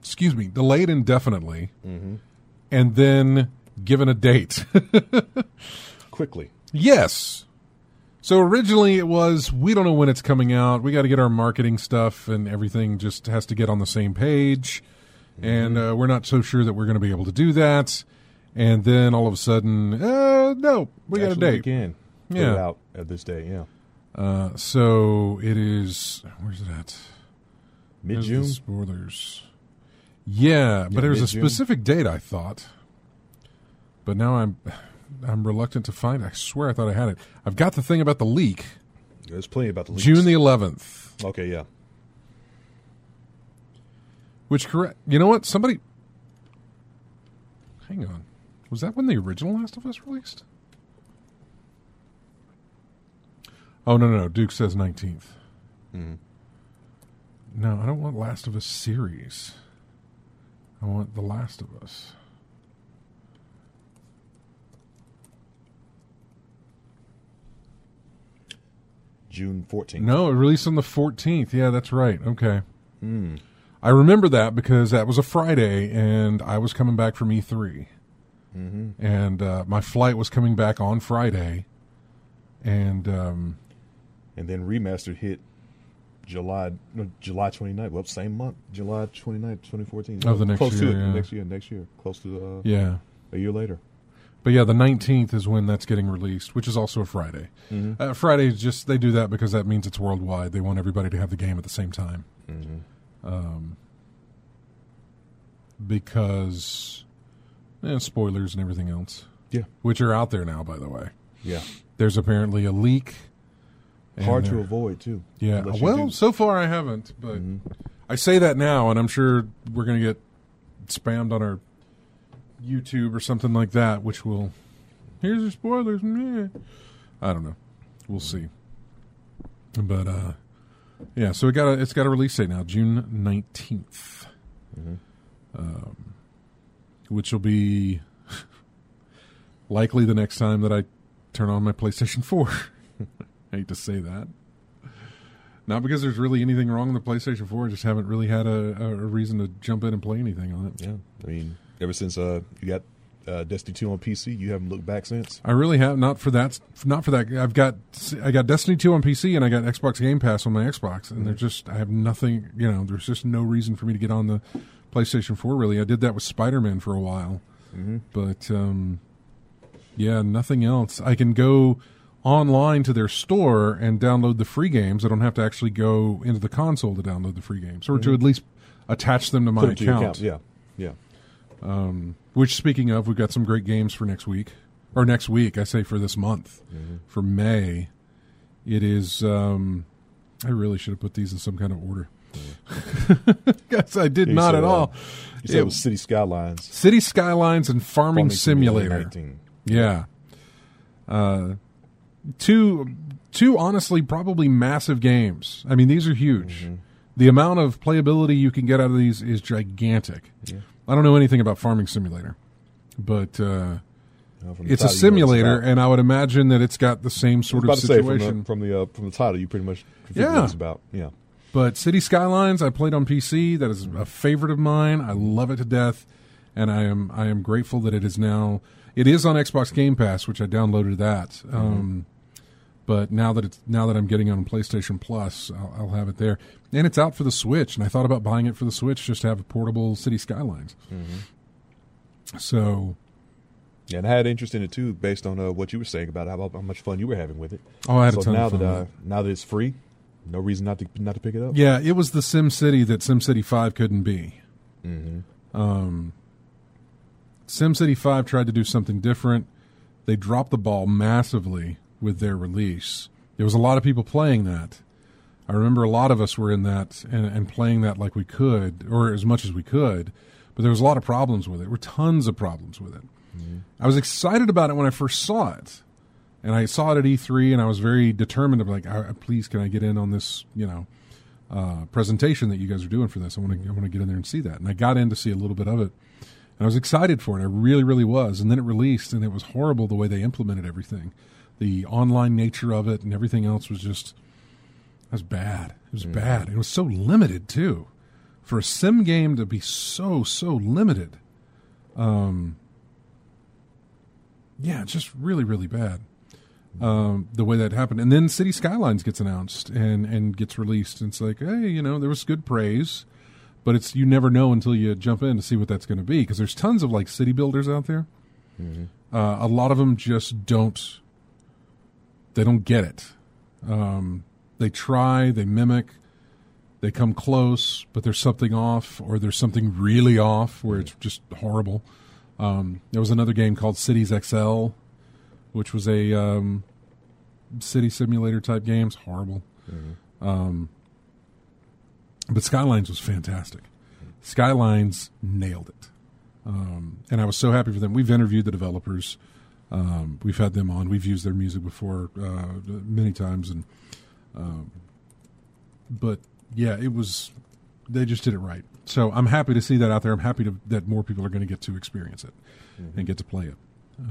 and then given a date. Quickly. Yes. So originally it was, we don't know when it's coming out. We got to get our marketing stuff and everything just has to get on the same page. And we're not so sure that we're going to be able to do that. And then all of a sudden, no, we got a date. We can put it out at this day, yeah. So it is, where's it at? Mid-June? Spoilers. Yeah, but there's a specific date, I thought. But now I'm reluctant to find it. I swear I thought I had it. I've got the thing about the leak. There's plenty about the leaks. June the 11th. Okay, yeah. Which, correct. You know what? Somebody. Hang on. Was that when the original Last of Us released? Oh, no. Duke says 19th. Mm-hmm. No, I don't want Last of Us series. I want The Last of Us. June 14th. No, it released on the 14th. Yeah, that's right. Okay. I remember that because that was a Friday, and I was coming back from E3. Mm-hmm. And my flight was coming back on Friday. And then Remastered hit July 29th. Well, same month. July 29th, 2014. Of the next Close year, to it. yeah. Next year. Close to a year later. But yeah, the 19th is when that's getting released, which is also a Friday. Mm-hmm. Friday is just, they do that because that means it's worldwide. They want everybody to have the game at the same time. Mm-hmm. Because spoilers and everything else. Yeah. Which are out there now, by the way. Yeah. There's apparently a leak. Hard to avoid, too. Yeah. Well, so far I haven't, but I say that now, and I'm sure we're going to get spammed on our YouTube or something like that, which will, here's your spoilers. I don't know. We'll see. But, yeah, so it's got a release date now, June 19th. Which will be likely the next time that I turn on my PlayStation 4. I hate to say that. Not because there's really anything wrong with the PlayStation 4. I just haven't really had a reason to jump in and play anything on it. Yeah. I mean, ever since you got Destiny 2 on PC, you haven't looked back since? I really have. Not for that. I got Destiny 2 on PC and I got Xbox Game Pass on my Xbox. And I have nothing, there's just no reason for me to get on the PlayStation 4, really. I did that with Spider-Man for a while. But, yeah, nothing else. I can go online to their store and download the free games. I don't have to actually go into the console to download the free games, or to at least attach them to my account. Yeah. Which, speaking of, we've got some great games for next week. Or next week, I say for this month. For May, it is... I really should have put these in some kind of order. Guys, I did not at all. You said it was City Skylines. City Skylines and Farming Simulator. 19. Yeah. Two honestly probably massive games. I mean, these are huge. The amount of playability you can get out of these is gigantic. I don't know anything about Farming Simulator, but it's a simulator, and I would imagine that it's got the same sort of situation. From the title, you pretty much figure what it's about. Yeah. But City Skylines, I played on PC. That is a favorite of mine. I love it to death, and I am grateful that it is now. It is on Xbox Game Pass, which I downloaded that. But now that I'm getting on PlayStation Plus, I'll have it there, and it's out for the Switch. And I thought about buying it for the Switch just to have a portable City Skylines. So, yeah, and I had interest in it too, based on what you were saying about how much fun you were having with it. Oh, I had a ton of fun. Now that it's free, no reason not to pick it up. Yeah, it was the SimCity that SimCity 5 couldn't be. SimCity 5 tried to do something different. They dropped the ball massively with their release. There was a lot of people playing that. I remember a lot of us were in that and playing that like we could, or as much as we could, but there was a lot of problems with it. There were tons of problems with it. Mm-hmm. I was excited about it when I first saw it, and I saw it at E3, and I was very determined to be like, please, can I get in on this, presentation that you guys are doing for this? I want to get in there and see that. And I got in to see a little bit of it, and I was excited for it. I really, really was. And then it released, and it was horrible the way they implemented everything. The online nature of it and everything else was just... That was bad. It was bad. It was so limited, too. For a sim game to be so limited. Just really, really bad. The way that happened. And then City Skylines gets announced and gets released. And it's like, hey, there was good praise. But it's you never know until you jump in to see what that's going to be. Because there's tons of, city builders out there. Mm-hmm. A lot of them just don't... They don't get it. They try, they mimic, they come close, but there's something off, or there's something really off where it's just horrible. There was another game called Cities XL, which was a city simulator type game. It's horrible. Mm-hmm. But Skylines was fantastic. Skylines nailed it. And I was so happy for them. We've interviewed the developers. We've had them on. We've used their music before many times, and but yeah, they just did it right. So I'm happy to see that out there. I'm happy that more people are going to get to experience it and get to play it.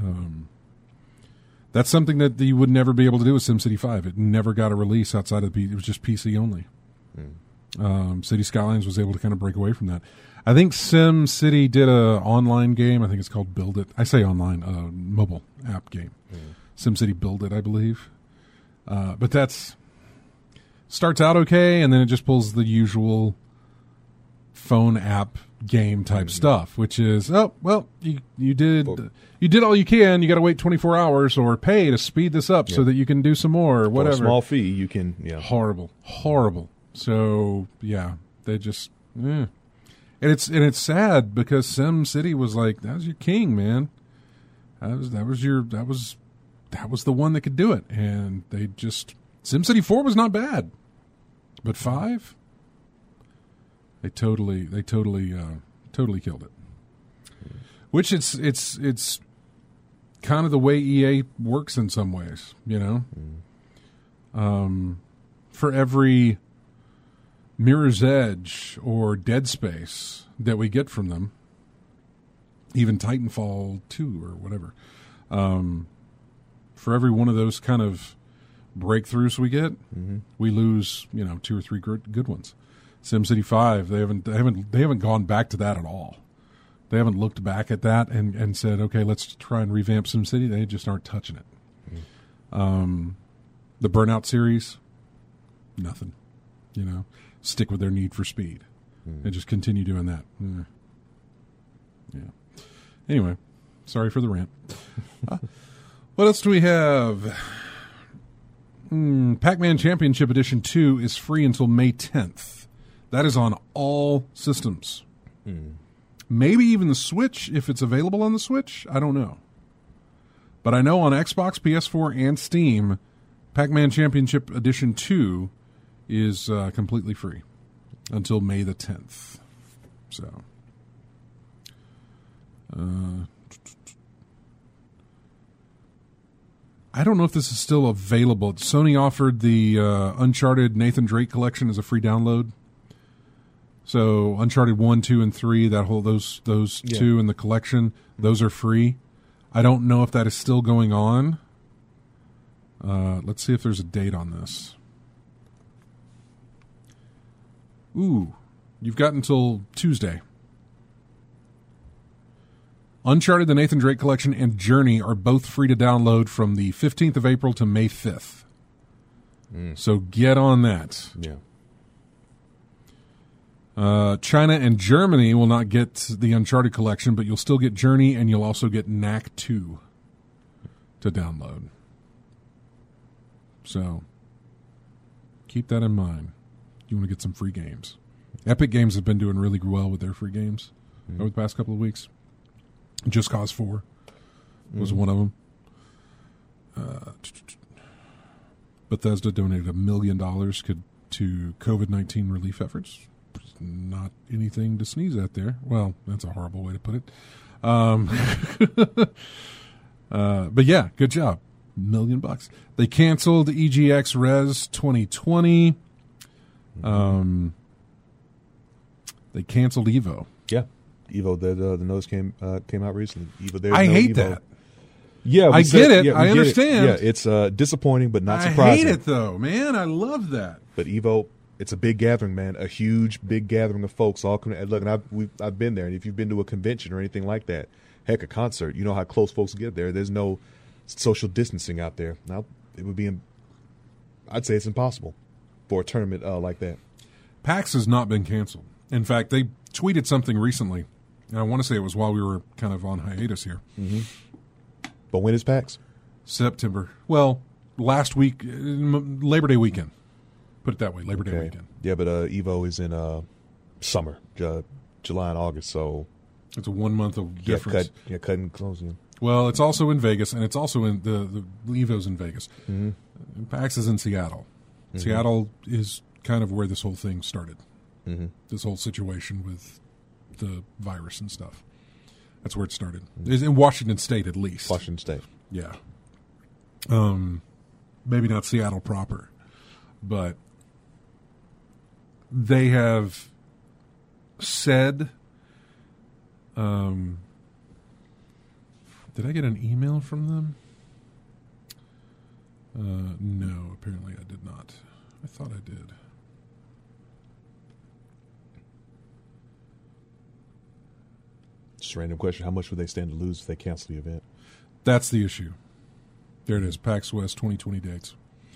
That's something that you would never be able to do with SimCity 5. It never got a release outside of it was just PC only. City Skylines was able to kind of break away from that. I think SimCity did a online game. I think it's called Build It. I say online, mobile app game. SimCity Build It, I believe. But that's starts out okay, and then it just pulls the usual phone app game type stuff, which is, you did all you can. You got to wait 24 hours or pay to speed this up so that you can do some more or whatever. For a small fee, you can. Yeah. Horrible. So yeah, they just. And it's sad because SimCity was like, that was your king, man. That was the one that could do it, and they just SimCity 4 was not bad, but 5, they totally killed it. Which it's kind of the way EA works in some ways, For every Mirror's Edge or Dead Space that we get from them, even Titanfall 2 or whatever, for every one of those kind of breakthroughs we get, we lose 2 or 3 good ones. SimCity 5, they haven't gone back to that at all. They haven't looked back at that and said, okay, let's try and revamp SimCity. They just aren't touching it. The Burnout series, nothing. Stick with their Need for Speed and just continue doing that. Yeah. Anyway, sorry for the rant. What else do we have? Pac-Man Championship Edition 2 is free until May 10th. That is on all systems. Maybe even the Switch, if it's available on the Switch. I don't know. But I know on Xbox, PS4, and Steam, Pac-Man Championship Edition 2 is completely free until May the 10th. So... I don't know if this is still available. Sony offered the Uncharted Nathan Drake collection as a free download. So Uncharted 1, 2, and 3, those two in the collection, those are free. I don't know if that is still going on. Let's see if there's a date on this. Ooh, you've got until Tuesday. Uncharted, the Nathan Drake Collection, and Journey are both free to download from the 15th of April to May 5th. So get on that. Yeah. China and Germany will not get the Uncharted Collection, but you'll still get Journey, and you'll also get Knack 2 to download. So keep that in mind. You want to get some free games. Epic Games have been doing really well with their free games over the past couple of weeks. Just Cause 4 was one of them. Bethesda donated $1 million to COVID-19 relief efforts. Not anything to sneeze at there. Well, that's a horrible way to put it. But yeah, good job. $1 million. They canceled EGX Res 2020. They canceled Evo. Yeah, Evo. The notice came out recently. Evo. I hate that. Yeah, I get it. I understand. Yeah, it's disappointing, but not surprising. I hate it though, man. I love that. But Evo, it's a big gathering, man. A huge, big gathering of folks all coming. Look, and I've been there. And if you've been to a convention or anything like that, heck, a concert, you know how close folks get there. There's no social distancing out there. Now, it would be, I'd say it's impossible for a tournament like that. PAX has not been canceled. In fact, they tweeted something recently, and I want to say it was while we were kind of on hiatus here. Mm-hmm. But when is PAX? September. Well, last week, Labor Day weekend. Put it that way, Labor Day weekend. Yeah, but Evo is in summer, July and August, so it's a 1 month of difference. Cut and closing. Well, it's also in Vegas, and it's also in the Evo's in Vegas. Mm-hmm. PAX is in Seattle. Mm-hmm. Seattle is kind of where this whole thing started. Mm-hmm. This whole situation with the virus and stuff. That's where it started. It's in Washington State, at least. Washington State. Yeah. Maybe not Seattle proper, but they have said. Did I get an email from them? No, apparently I did not. I thought I did. Just a random question. How much would they stand to lose if they cancel the event? That's the issue. There it is, PAX West 2020 dates.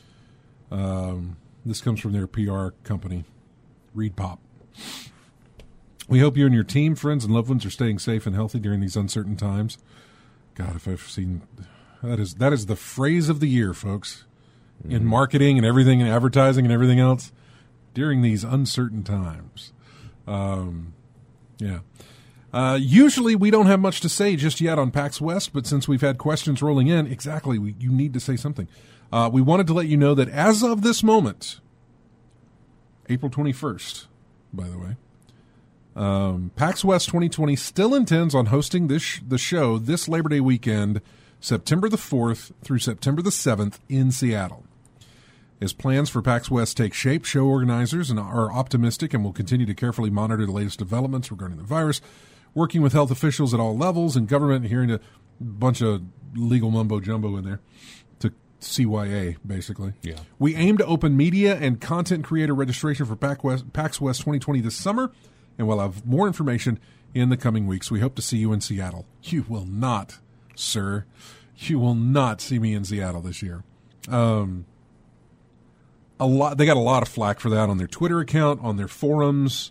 This comes from their PR company, Reed Pop. We hope you and your team, friends, and loved ones are staying safe and healthy during these uncertain times. God, if I've seen... That is the phrase of the year, folks. In marketing and everything, and advertising and everything else. During these uncertain times. Yeah. Usually we don't have much to say just yet on PAX West, but since we've had questions rolling in, you need to say something. We wanted to let you know that as of this moment, April 21st, by the way, PAX West 2020 still intends on hosting the show this Labor Day weekend, September the 4th through September the 7th in Seattle. As plans for PAX West take shape, show organizers are optimistic and will continue to carefully monitor the latest developments regarding the virus, working with health officials at all levels and government, hearing a bunch of legal mumbo-jumbo in there to CYA, basically. Yeah. We aim to open media and content creator registration for PAX West 2020 this summer, and we'll have more information in the coming weeks. We hope to see you in Seattle. You will not, sir. You will not see me in Seattle this year. They got a lot of flack for that on their Twitter account, on their forums,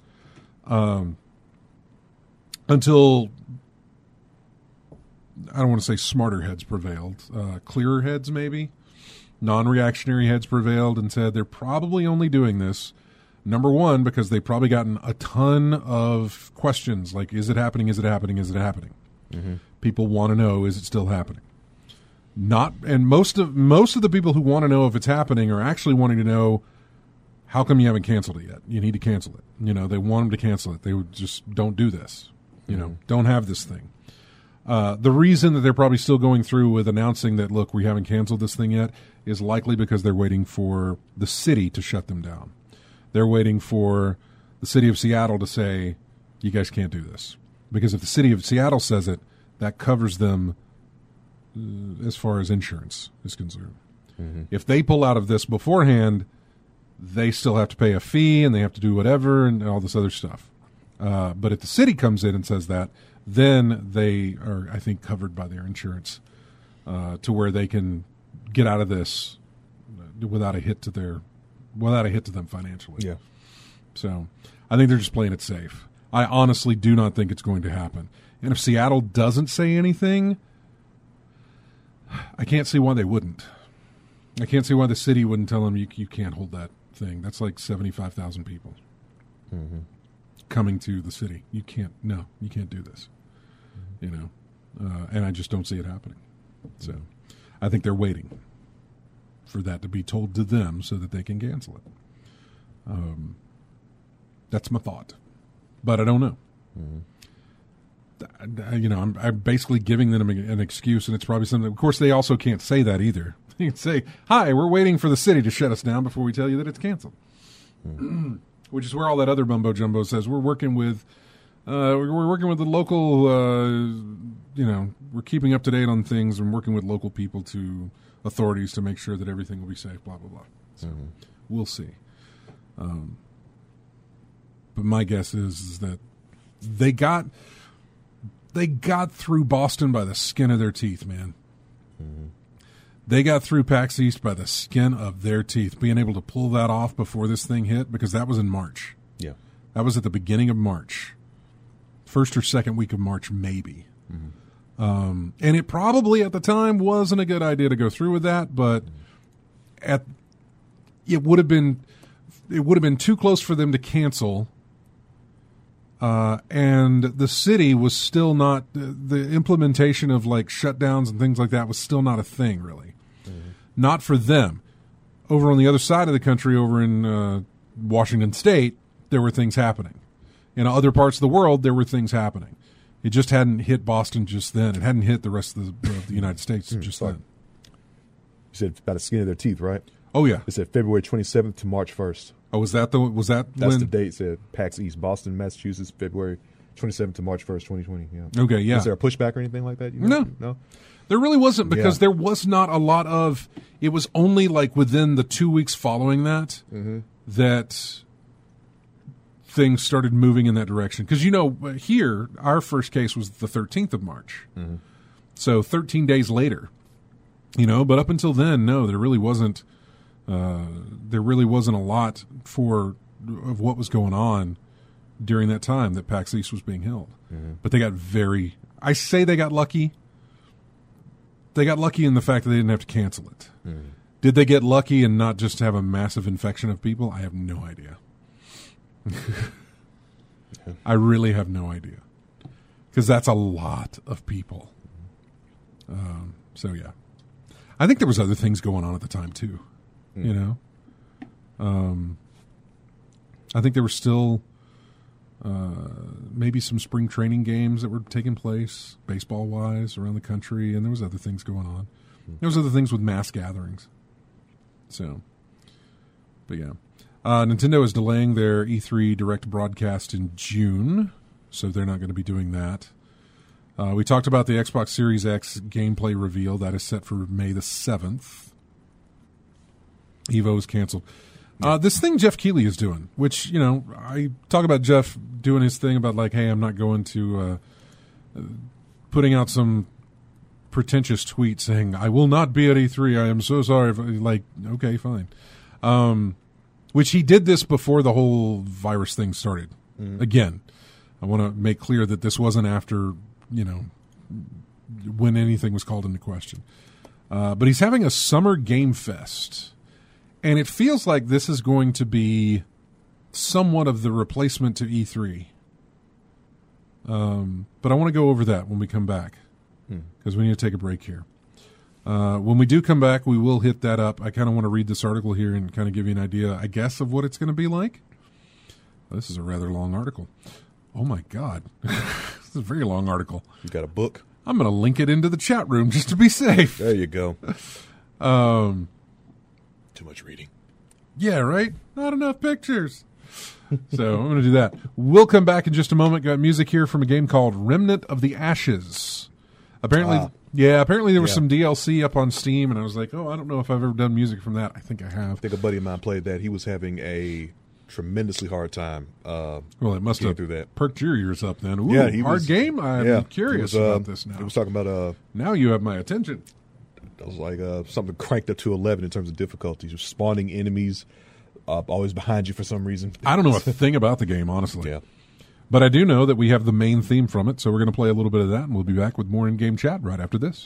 until I don't want to say smarter heads prevailed, clearer heads maybe, non-reactionary heads prevailed and said they're probably only doing this, number one, because they've probably gotten a ton of questions like, is it happening, is it happening, is it happening? Mm-hmm. People want to know, is it still happening? And most of the people who want to know if it's happening are actually wanting to know, how come you haven't canceled it yet? You need to cancel it. They want them to cancel it. They would just don't do this. Don't have this thing. The reason that they're probably still going through with announcing that, look, we haven't canceled this thing yet, is likely because they're waiting for the city to shut them down. They're waiting for the city of Seattle to say, you guys can't do this. Because if the city of Seattle says it, that covers them as far as insurance is concerned. Mm-hmm. If they pull out of this beforehand, they still have to pay a fee and they have to do whatever and all this other stuff. But if the city comes in and says that, then they are, I think, covered by their insurance to where they can get out of this without a hit to them financially. Yeah. So I think they're just playing it safe. I honestly do not think it's going to happen. And if Seattle doesn't say anything, I can't see why they wouldn't. I can't see why the city wouldn't tell them you can't hold that thing. That's like 75,000 people coming to the city. You can't do this. and I just don't see it happening. So I think they're waiting for that to be told to them so that they can cancel it. That's my thought, but I don't know. I'm basically giving them an excuse, and it's probably something. Of course, they also can't say that either. They can say, "Hi, we're waiting for the city to shut us down before we tell you that it's canceled," which is where all that other mumbo jumbo says we're working with. We're working with the local. We're keeping up to date on things and working with local people to authorities to make sure that everything will be safe. Blah blah blah. So we'll see. But my guess is that they got through Boston by the skin of their teeth, man. They got through PAX East by the skin of their teeth, being able to pull that off before this thing hit, because that was in March. Yeah. That was at the beginning of March. First or second week of March, maybe. And it probably at the time wasn't a good idea to go through with that, but it would have been too close for them to cancel. And the city was still not, the implementation of like shutdowns and things like that was still not a thing, really. Not for them. Over on the other side of the country, over in Washington State, there were things happening. In other parts of the world, there were things happening. It just hadn't hit Boston just then. It hadn't hit the rest of the United States just then. You said about the skin of their teeth, right? Oh, yeah. It said February 27th to March 1st. Oh, was that That's the date. It said PAX East, Boston, Massachusetts, February 27th to March 1st, 2020. Yeah. Okay, yeah. Was there a pushback or anything like that? No. There really wasn't, because there was not a lot of, it was only like within the 2 weeks following that that things started moving in that direction. Because, here, our first case was the 13th of March. So 13 days later, but up until then, no, there really wasn't a lot of what was going on during that time that PAX East was being held. But they got they got lucky. They got lucky in the fact that they didn't have to cancel it. Did they get lucky and not just have a massive infection of people? I have no idea. I really have no idea. Because that's a lot of people. So, yeah. I think there was other things going on at the time, too. I think there were still maybe some spring training games that were taking place, baseball-wise, around the country, and there was other things going on. There was other things with mass gatherings. So, but yeah. Nintendo is delaying their E3 Direct broadcast in June, so they're not going to be doing that. We talked about the Xbox Series X gameplay reveal. That is set for May the 7th. Evo is canceled. This thing Jeff Keighley is doing, which, I talk about Jeff doing his thing about like, hey, I'm not going to putting out some pretentious tweet saying, I will not be at E3. I am so sorry. Like, okay, fine. Which he did this before the whole virus thing started. Again, I want to make clear that this wasn't after, when anything was called into question. But he's having a summer game fest. And it feels like this is going to be somewhat of the replacement to E3. But I want to go over that when we come back, because we need to take a break here. When we do come back, we will hit that up. I kind of want to read this article here and kind of give you an idea, I guess, of what it's going to be like. This is a rather long article. Oh, my God. This is a very long article. You got a book? I'm going to link it into the chat room just to be safe. There you go. Too much reading. Yeah, right? Not enough pictures. So I'm going to do that. We'll come back in just a moment. Got music here from a game called Remnant of the Ashes. Apparently there was some DLC up on Steam, and I was like, oh, I don't know if I've ever done music from that. I think I have. I think a buddy of mine played that. He was having a tremendously hard time. Well, it must have through that. Perked your ears up then. Ooh, yeah, hard game? I'm curious about this now. He was talking about... now you have my attention. It was like something cranked up to 11 in terms of difficulties. Spawning enemies always behind you for some reason. I don't know a thing about the game, honestly. Yeah. But I do know that we have the main theme from it, so we're going to play a little bit of that, and we'll be back with more in-game chat right after this.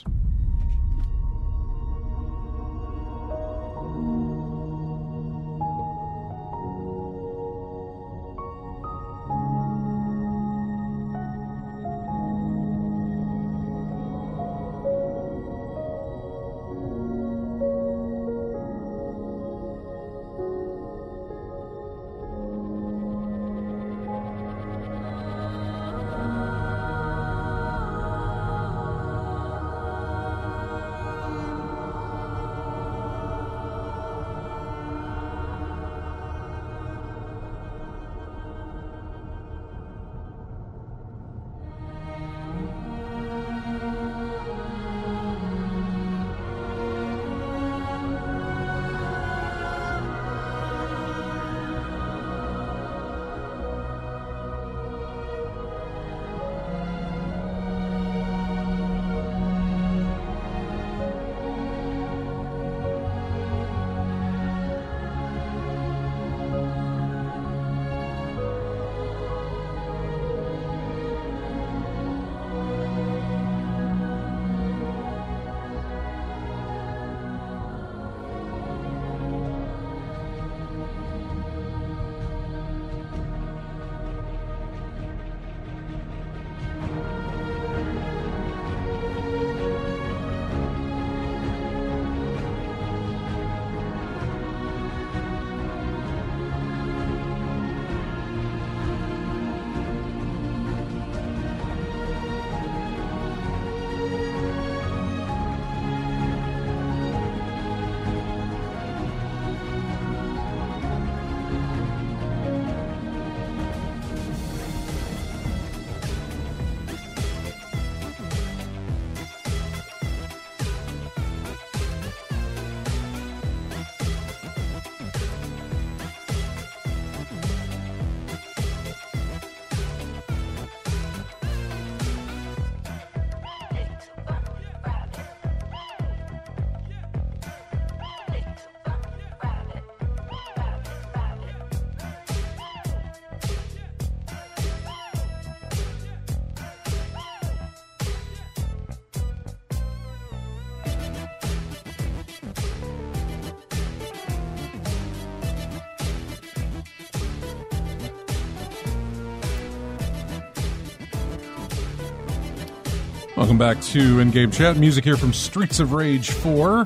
Welcome back to In-Game Chat. Music here from Streets of Rage 4.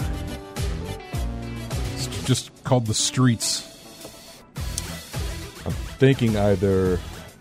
It's just called The Streets. I'm thinking either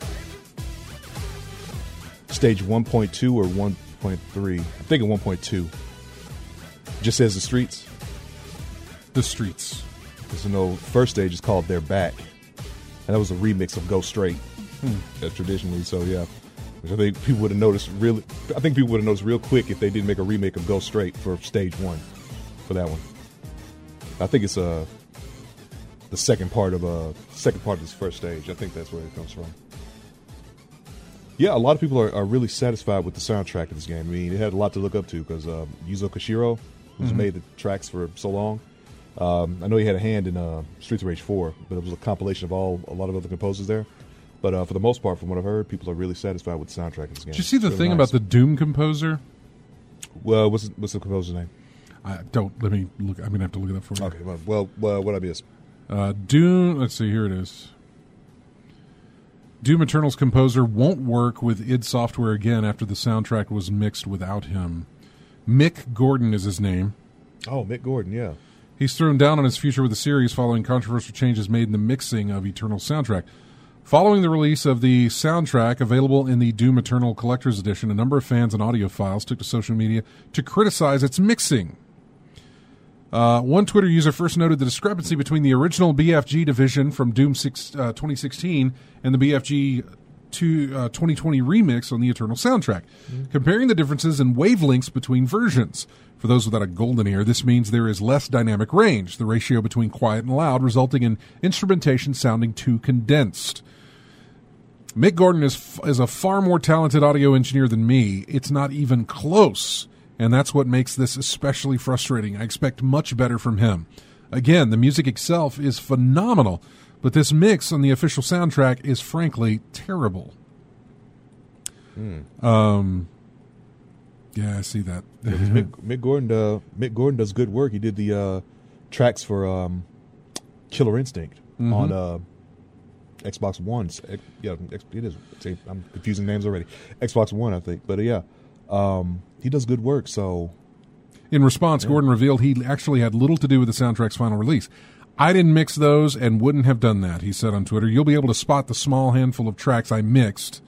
stage 1.2 or 1.3. I'm thinking 1.2. Just says The Streets. The Streets. Because first stage is called They're Back. And that was a remix of Go Straight. Traditionally, so yeah. Which I think people would have noticed real quick if they didn't make a remake of Go Straight for stage 1 for that one. I think it's the second part of this first stage. I think that's where it comes from. Yeah, a lot of people are really satisfied with the soundtrack of this game. I mean, it had a lot to look up to because Yuzo Koshiro, who's made the tracks for so long, I know he had a hand in Streets of Rage 4, but it was a compilation of a lot of other composers there. But for the most part, from what I've heard, people are really satisfied with the soundtrack of this game. Did you see the thing about the Doom composer? Well, what's the composer's name? Let me look. I'm going to have to look it up for you. Okay, well, what I miss? Doom, let's see, here it is. Doom Eternal's composer won't work with id Software again after the soundtrack was mixed without him. Mick Gordon is his name. Oh, Mick Gordon, yeah. He's thrown down on his future with the series following controversial changes made in the mixing of Eternal's soundtrack. Following the release of the soundtrack, available in the Doom Eternal Collector's Edition, a number of fans and audiophiles took to social media to criticize its mixing. One Twitter user first noted the discrepancy between the original BFG division from Doom 2016 and the BFG 2020 remix on the Eternal soundtrack, comparing the differences in wavelengths between versions. For those without a golden ear, this means there is less dynamic range, the ratio between quiet and loud, resulting in instrumentation sounding too condensed. Mick Gordon is a far more talented audio engineer than me. It's not even close, and that's what makes this especially frustrating. I expect much better from him. Again, the music itself is phenomenal, but this mix on the official soundtrack is frankly terrible. Yeah, I see that. Yeah, Mick Gordon does good work. He did the tracks for Killer Instinct on Xbox One. Yeah, it is. I'm confusing names already. Xbox One, I think. But yeah, he does good work. So, in response, Gordon revealed he actually had little to do with the soundtrack's final release. I didn't mix those and wouldn't have done that, he said on Twitter. You'll be able to spot the small handful of tracks I mixed.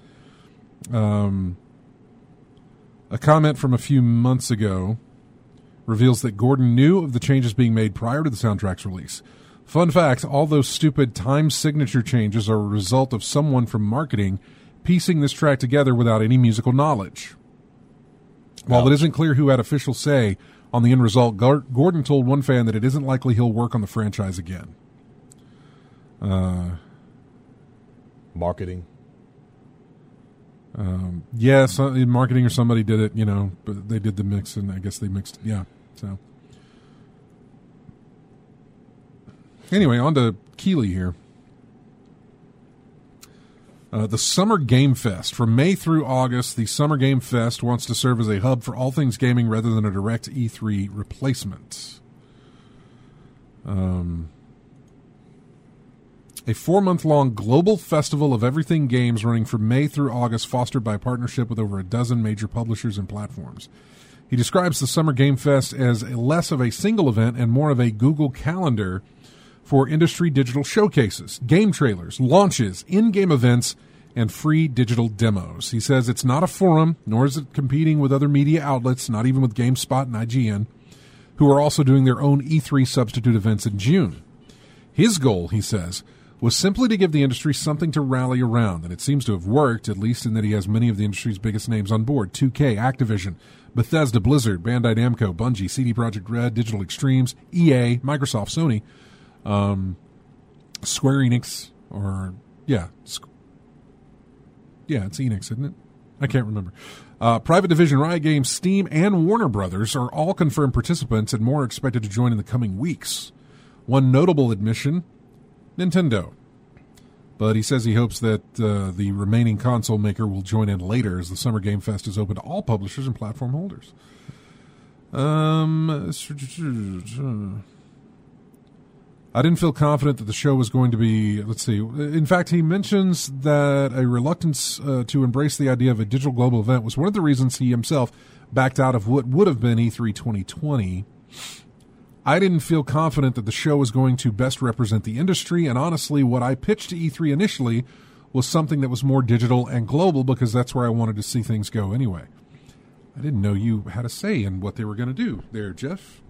A comment from a few months ago reveals that Gordon knew of the changes being made prior to the soundtrack's release. Fun fact, all those stupid time signature changes are a result of someone from marketing piecing this track together without any musical knowledge. While it isn't clear who had official say on the end result, Gordon told one fan that it isn't likely he'll work on the franchise again. Marketing. Yes, in marketing or somebody did it, but they did the mix, and I guess they mixed, so. Anyway, on to Keighley here. The Summer Game Fest. From May through August, the Summer Game Fest wants to serve as a hub for all things gaming rather than a direct E3 replacement. A 4-month-long global festival of everything games running from May through August, fostered by a partnership with over a dozen major publishers and platforms. He describes the Summer Game Fest as less of a single event and more of a Google Calendar for industry digital showcases, game trailers, launches, in-game events, and free digital demos. He says it's not a forum, nor is it competing with other media outlets, not even with GameSpot and IGN, who are also doing their own E3 substitute events in June. His goal, he says, was simply to give the industry something to rally around, and it seems to have worked, at least in that he has many of the industry's biggest names on board: 2K, Activision, Bethesda, Blizzard, Bandai Namco, Bungie, CD Projekt Red, Digital Extremes, EA, Microsoft, Sony, Square Enix, it's Enix, isn't it? I can't remember. Private Division, Riot Games, Steam, and Warner Brothers are all confirmed participants, and more are expected to join in the coming weeks. One notable admission: Nintendo. But he says he hopes that the remaining console maker will join in later, as the Summer Game Fest is open to all publishers and platform holders. I didn't feel confident that the show was going to be, let's see. In fact, he mentions that a reluctance to embrace the idea of a digital global event was one of the reasons he himself backed out of what would have been E3 2020. I didn't feel confident that the show was going to best represent the industry, and honestly, what I pitched to E3 initially was something that was more digital and global because that's where I wanted to see things go anyway. I didn't know you had a say in what they were going to do there, Jeff.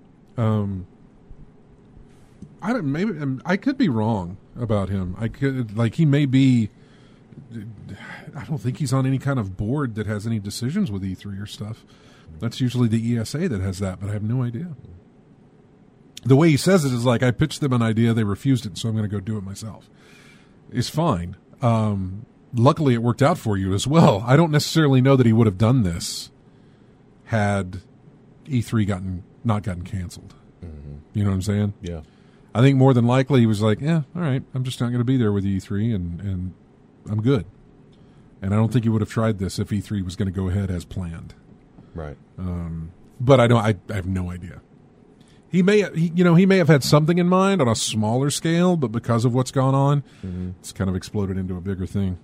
I could be wrong about him. He may be. I don't think he's on any kind of board that has any decisions with E3 or stuff. That's usually the ESA that has that, but I have no idea. The way he says it is like, I pitched them an idea, they refused it, so I'm going to go do it myself. It's fine. Luckily, it worked out for you as well. I don't necessarily know that he would have done this had E3 not gotten canceled. Mm-hmm. You know what I'm saying? Yeah. I think more than likely he was like, all right, I'm just not going to be there with E3, and I'm good. And I don't think he would have tried this if E3 was going to go ahead as planned. Right. But I have no idea. He may have had something in mind on a smaller scale, but because of what's gone on, it's kind of exploded into a bigger thing.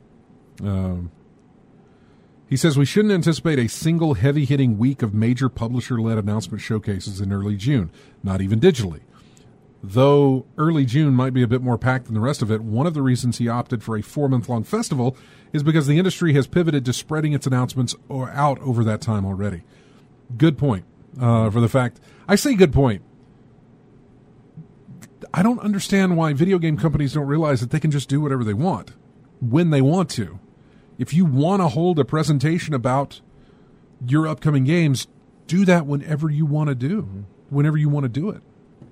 He says we shouldn't anticipate a single heavy-hitting week of major publisher-led announcement showcases in early June, not even digitally. Though early June might be a bit more packed than the rest of it, one of the reasons he opted for a 4-month-long festival is because the industry has pivoted to spreading its announcements out over that time already. Good point. For the fact, I say good point. I don't understand why video game companies don't realize that they can just do whatever they want when they want to. If you want to hold a presentation about your upcoming games, do that whenever you want to do it.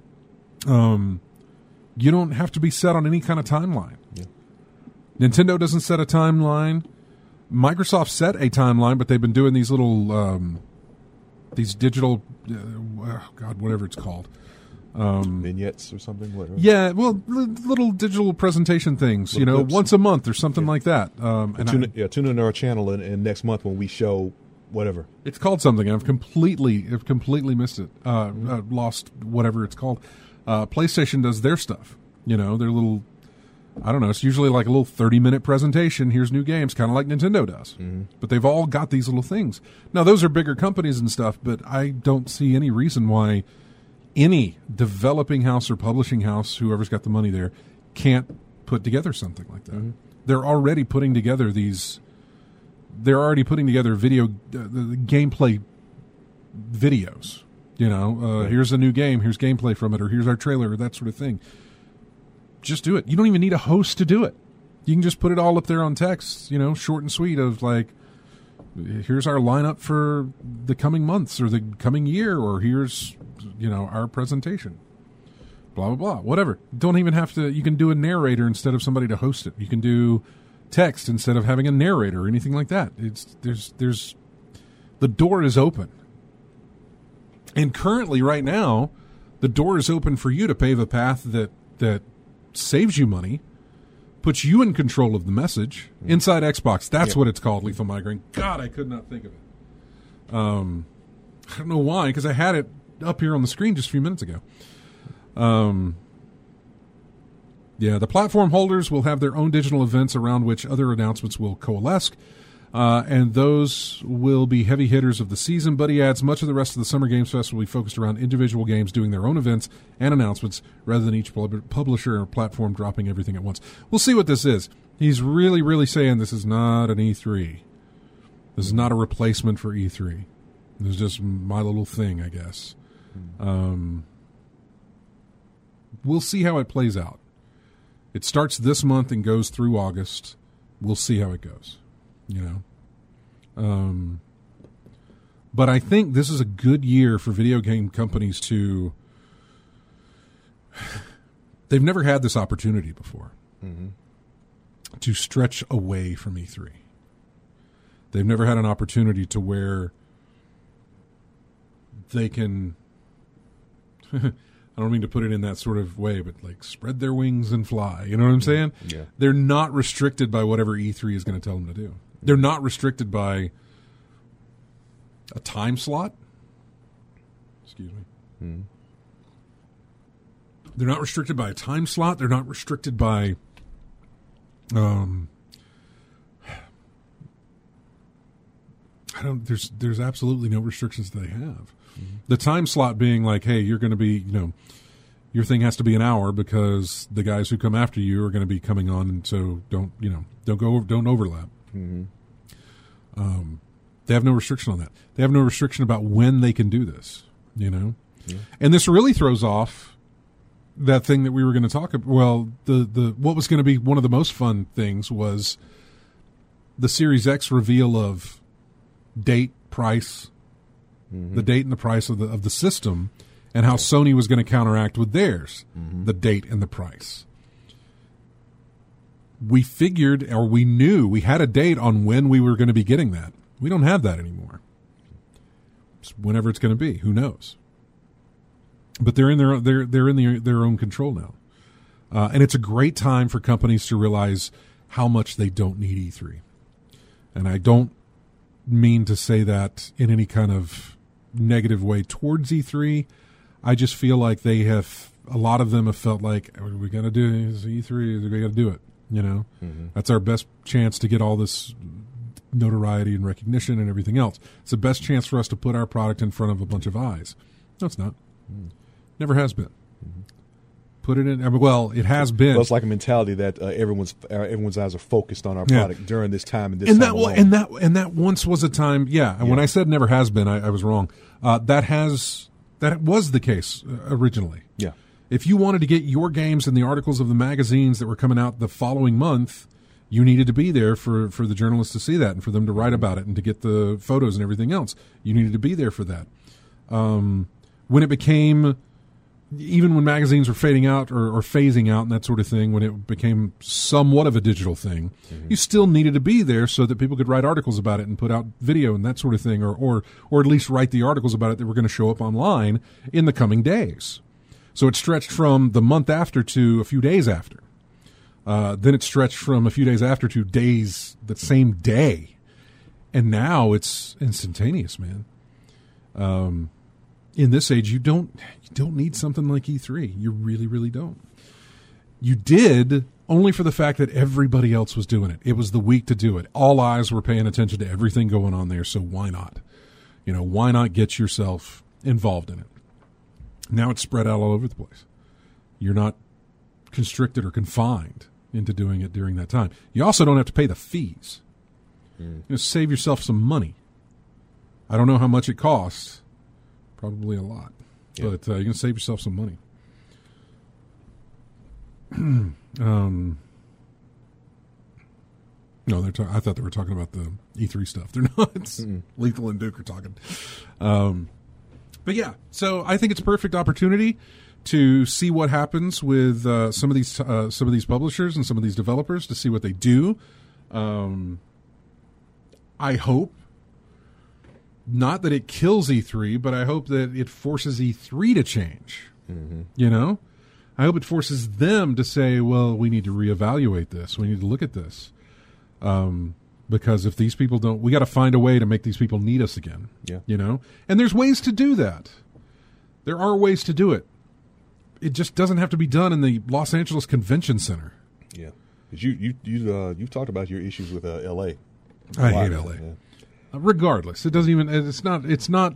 You don't have to be set on any kind of timeline. Yeah. Nintendo doesn't set a timeline. Microsoft set a timeline, but they've been doing these little, these digital, whatever it's called. Vignettes or something? Whatever. Yeah, well, little digital presentation things, little clips. Once a month or something like that. Tune in our channel and next month when we show whatever. It's called something. I've completely missed it. Lost whatever it's called. PlayStation does their stuff. Their little, I don't know, it's usually like a little 30-minute presentation. Here's new games, kind of like Nintendo does. Mm-hmm. But they've all got these little things. Now, those are bigger companies and stuff, but I don't see any reason why any developing house or publishing house, whoever's got the money there, can't put together something like that. Mm-hmm. They're already putting together video gameplay videos. Right. Here's a new game, here's gameplay from it, or here's our trailer, or that sort of thing. Just do it. You don't even need a host to do it. You can just put it all up there on text, short and sweet of like, here's our lineup for the coming months or the coming year, or here's, our presentation. Blah, blah, blah. Whatever. Don't even have to, you can do a narrator instead of somebody to host it. You can do text instead of having a narrator or anything like that. There's the door is open. And currently, right now, the door is open for you to pave a path that saves you money, puts you in control of the message. Inside Xbox, that's what it's called, Lethal Migraine. God, I could not think of it. I don't know why, because I had it up here on the screen just a few minutes ago. The platform holders will have their own digital events around which other announcements will coalesce. And those will be heavy hitters of the season. But he adds, much of the rest of the Summer Games Fest will be focused around individual games doing their own events and announcements rather than each publisher or platform dropping everything at once. We'll see what this is. He's really, really saying this is not an E3. This is not a replacement for E3. This is just my little thing, I guess. We'll see how it plays out. It starts this month and goes through August. We'll see how it goes. But I think this is a good year for video game companies to. They've never had this opportunity before to stretch away from E3. They've never had an opportunity to where they can. I don't mean to put it in that sort of way, but like spread their wings and fly. You know what I'm saying? Yeah. They're not restricted by whatever E3 is going to tell them to do. They're not restricted by a time slot. Excuse me. They're not restricted by a time slot. They're not restricted by there's absolutely no restrictions that they have. The time slot being like, hey, you're going to be, your thing has to be an hour because the guys who come after you are going to be coming on, and so don't overlap. Mm-hmm. They have no restriction on that. They have no restriction about when they can do this, Yeah. And this really throws off that thing that we were going to talk about. Well, the what was going to be one of the most fun things was the Series X reveal of date, price, the date and the price of the system, and how Sony was going to counteract with theirs, the date and the price. We figured, or we knew, we had a date on when we were going to be getting that. We don't have that anymore. It's whenever it's going to be, who knows? But they're in their own control now, and it's a great time for companies to realize how much they don't need E3. And I don't mean to say that in any kind of negative way towards E3. I just feel like a lot of them have felt like, are we going to do this E3? We got to do it. That's our best chance to get all this notoriety and recognition and everything else. It's the best chance for us to put our product in front of a bunch of eyes. No, it's not. Never has been. Put it in. Well, it has been. Well, it's like a mentality that everyone's eyes are focused on our product during this time and this time alone. And that once was a time. Yeah. And when I said never has been, I was wrong. That was the case originally. Yeah. If you wanted to get your games in the articles of the magazines that were coming out the following month, you needed to be there for the journalists to see that and for them to write about it and to get the photos and everything else. You needed to be there for that. When it became, even when magazines were fading out or phasing out and that sort of thing, when it became somewhat of a digital thing, you still needed to be there so that people could write articles about it and put out video and that sort of thing, or at least write the articles about it that were going to show up online in the coming days. So it stretched from the month after to a few days after. Then it stretched from a few days after to days the same day. And now it's instantaneous, man. In this age, you don't need something like E3. You really, really don't. You did only for the fact that everybody else was doing it. It was the week to do it. All eyes were paying attention to everything going on there, so why not? Why not get yourself involved in it? Now it's spread out all over the place. You're not constricted or confined into doing it during that time. You also don't have to pay the fees. Save yourself some money. I don't know how much it costs. Probably a lot. Yeah. But you can save yourself some money. No, I thought they were talking about the E3 stuff. They're not. Lethal and Duke are talking. But yeah, so I think it's a perfect opportunity to see what happens with some of these publishers and some of these developers, to see what they do. I hope not that it kills E3, but I hope that it forces E3 to change. I hope it forces them to say, well, we need to reevaluate this. We need to look at this. Because if these people don't, we got to find a way to make these people need us again. Yeah. And there's ways to do that. There are ways to do it. It just doesn't have to be done in the Los Angeles Convention Center. Yeah. You've talked about your issues with LA. I hate LA. Yeah. Regardless, it doesn't even. It's not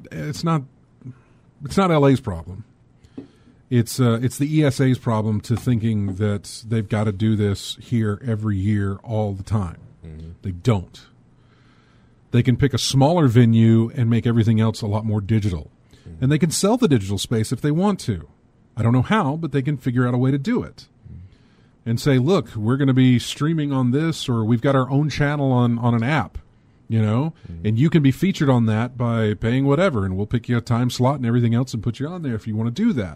LA's problem. It's the ESA's problem to thinking that they've got to do this here every year all the time. They don't. They can pick a smaller venue and make everything else a lot more digital. And they can sell the digital space if they want to. I don't know how, but they can figure out a way to do it. And say, look, we're going to be streaming on this, or we've got our own channel on an app, and you can be featured on that by paying whatever, and we'll pick you a time slot and everything else and put you on there if you want to do that.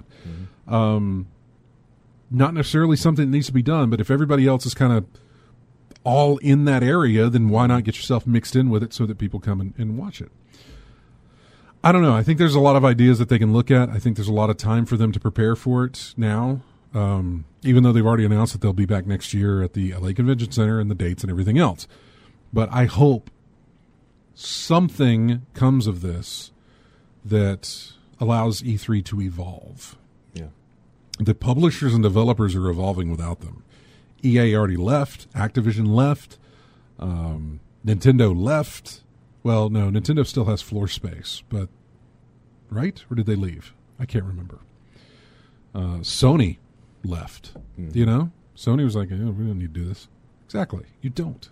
Not necessarily something that needs to be done, but if everybody else is kind of all in that area, then why not get yourself mixed in with it so that people come and watch it? I don't know. I think there's a lot of ideas that they can look at. I think there's a lot of time for them to prepare for it now, even though they've already announced that they'll be back next year at the LA Convention Center and the dates and everything else. But I hope something comes of this that allows E3 to evolve. Yeah. The publishers and developers are evolving without them. EA already left. Activision left. Nintendo left. Well, no, Nintendo still has floor space, but right? Or did they leave? I can't remember. Sony left. You know, Sony was like, we don't need to do this. Exactly, you don't.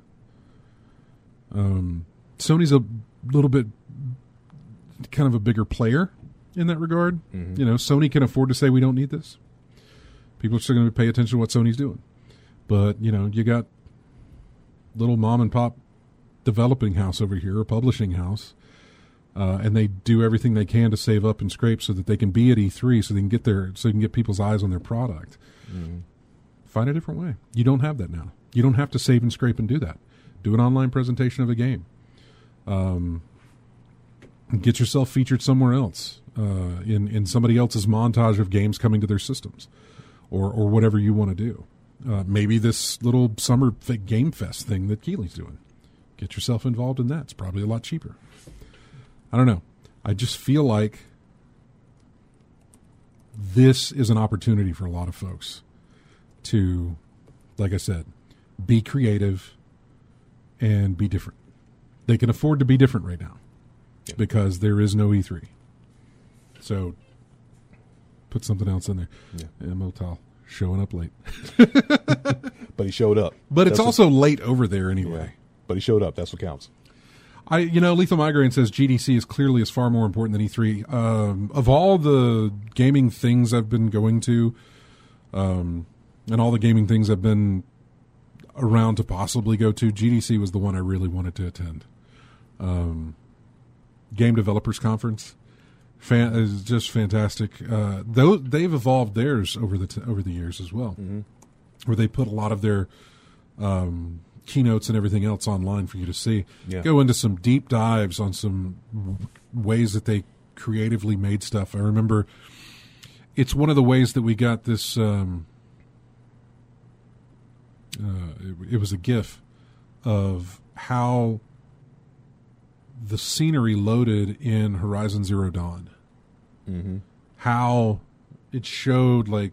Sony's a little bit kind of a bigger player in that regard. You know, Sony can afford to say we don't need this. People are still going to pay attention to what Sony's doing. But, you know, you got little mom and pop developing house over here, a publishing house, and they do everything they can to save up and scrape so that they can be at E3, so they can get people's eyes on their product. Find a different way. You don't have that now. You don't have to save and scrape and do that. Do an online presentation of a game. Get yourself featured somewhere else in somebody else's montage of games coming to their systems, or whatever you want to do. Maybe this little summer game fest thing that Keeley's doing. Get yourself involved in that. It's probably a lot cheaper. I don't know. I just feel like this is an opportunity for a lot of folks to, like I said, be creative and be different. They can afford to be different right now because there is no E3. So put something else in there. Yeah. Motal showing up late. But he showed up. But it's also late over there anyway. Yeah. But he showed up. That's what counts. Lethal Migraine says GDC is far more important than E3. Of all the gaming things I've been going to, and all the gaming things I've been around to possibly go to, GDC was the one I really wanted to attend. Game Developers Conference is just fantastic. Though they've evolved theirs over the years as well, where they put a lot of their keynotes and everything else online for you to see. Yeah. Go into some deep dives on some ways that they creatively made stuff. I remember it's one of the ways that we got this. It was a GIF of how the scenery loaded in Horizon Zero Dawn. How it showed like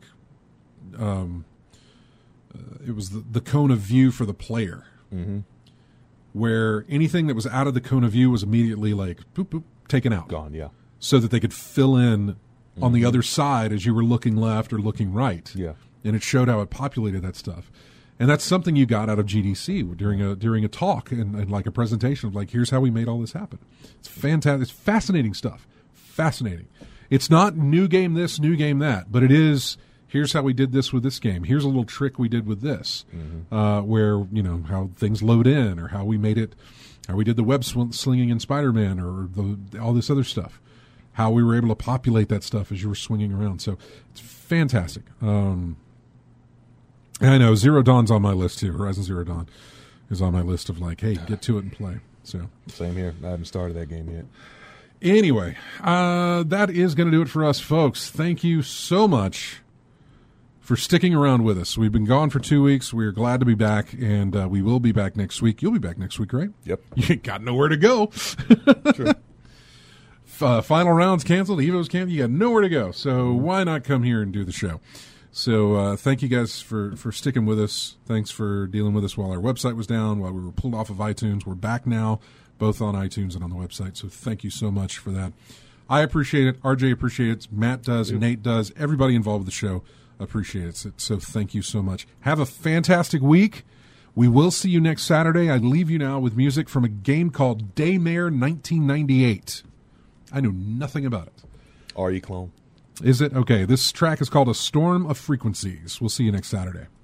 it was the cone of view for the player, where anything that was out of the cone of view was immediately like boop boop taken out, gone, so that they could fill in on the other side as you were looking left or looking right, and it showed how it populated that stuff. And that's something you got out of GDC during a talk and like a presentation of like, here's how we made all this happen. It's fantastic. It's fascinating stuff. Fascinating. It's not new game this, new game that, but it is, here's how we did this with this game. Here's a little trick we did with this, where, you know, how things load in, or how we made it, how we did the web slinging in Spider-Man, or all this other stuff. How we were able to populate that stuff as you were swinging around. So it's fantastic. I know Zero Dawn's on my list too. Horizon Zero Dawn is on my list of like, hey, get to it and play. So same here. I haven't started that game yet. Anyway, that is going to do it for us, folks. Thank you so much for sticking around with us. We've been gone for 2 weeks. We're glad to be back, and we will be back next week. You'll be back next week, right? Yep. You got nowhere to go. Sure. Final round's canceled. Evo's canceled. You got nowhere to go. So why not come here and do the show? So thank you guys for sticking with us. Thanks for dealing with us while our website was down, while we were pulled off of iTunes. We're back now, both on iTunes and on the website. So thank you so much for that. I appreciate it. RJ appreciates it. Matt does. Yep. Nate does. Everybody involved with the show appreciates it. So thank you so much. Have a fantastic week. We will see you next Saturday. I leave you now with music from a game called Daymare 1998. I knew nothing about it. RE clone. Is it? Okay, this track is called A Storm of Frequencies. We'll see you next Saturday.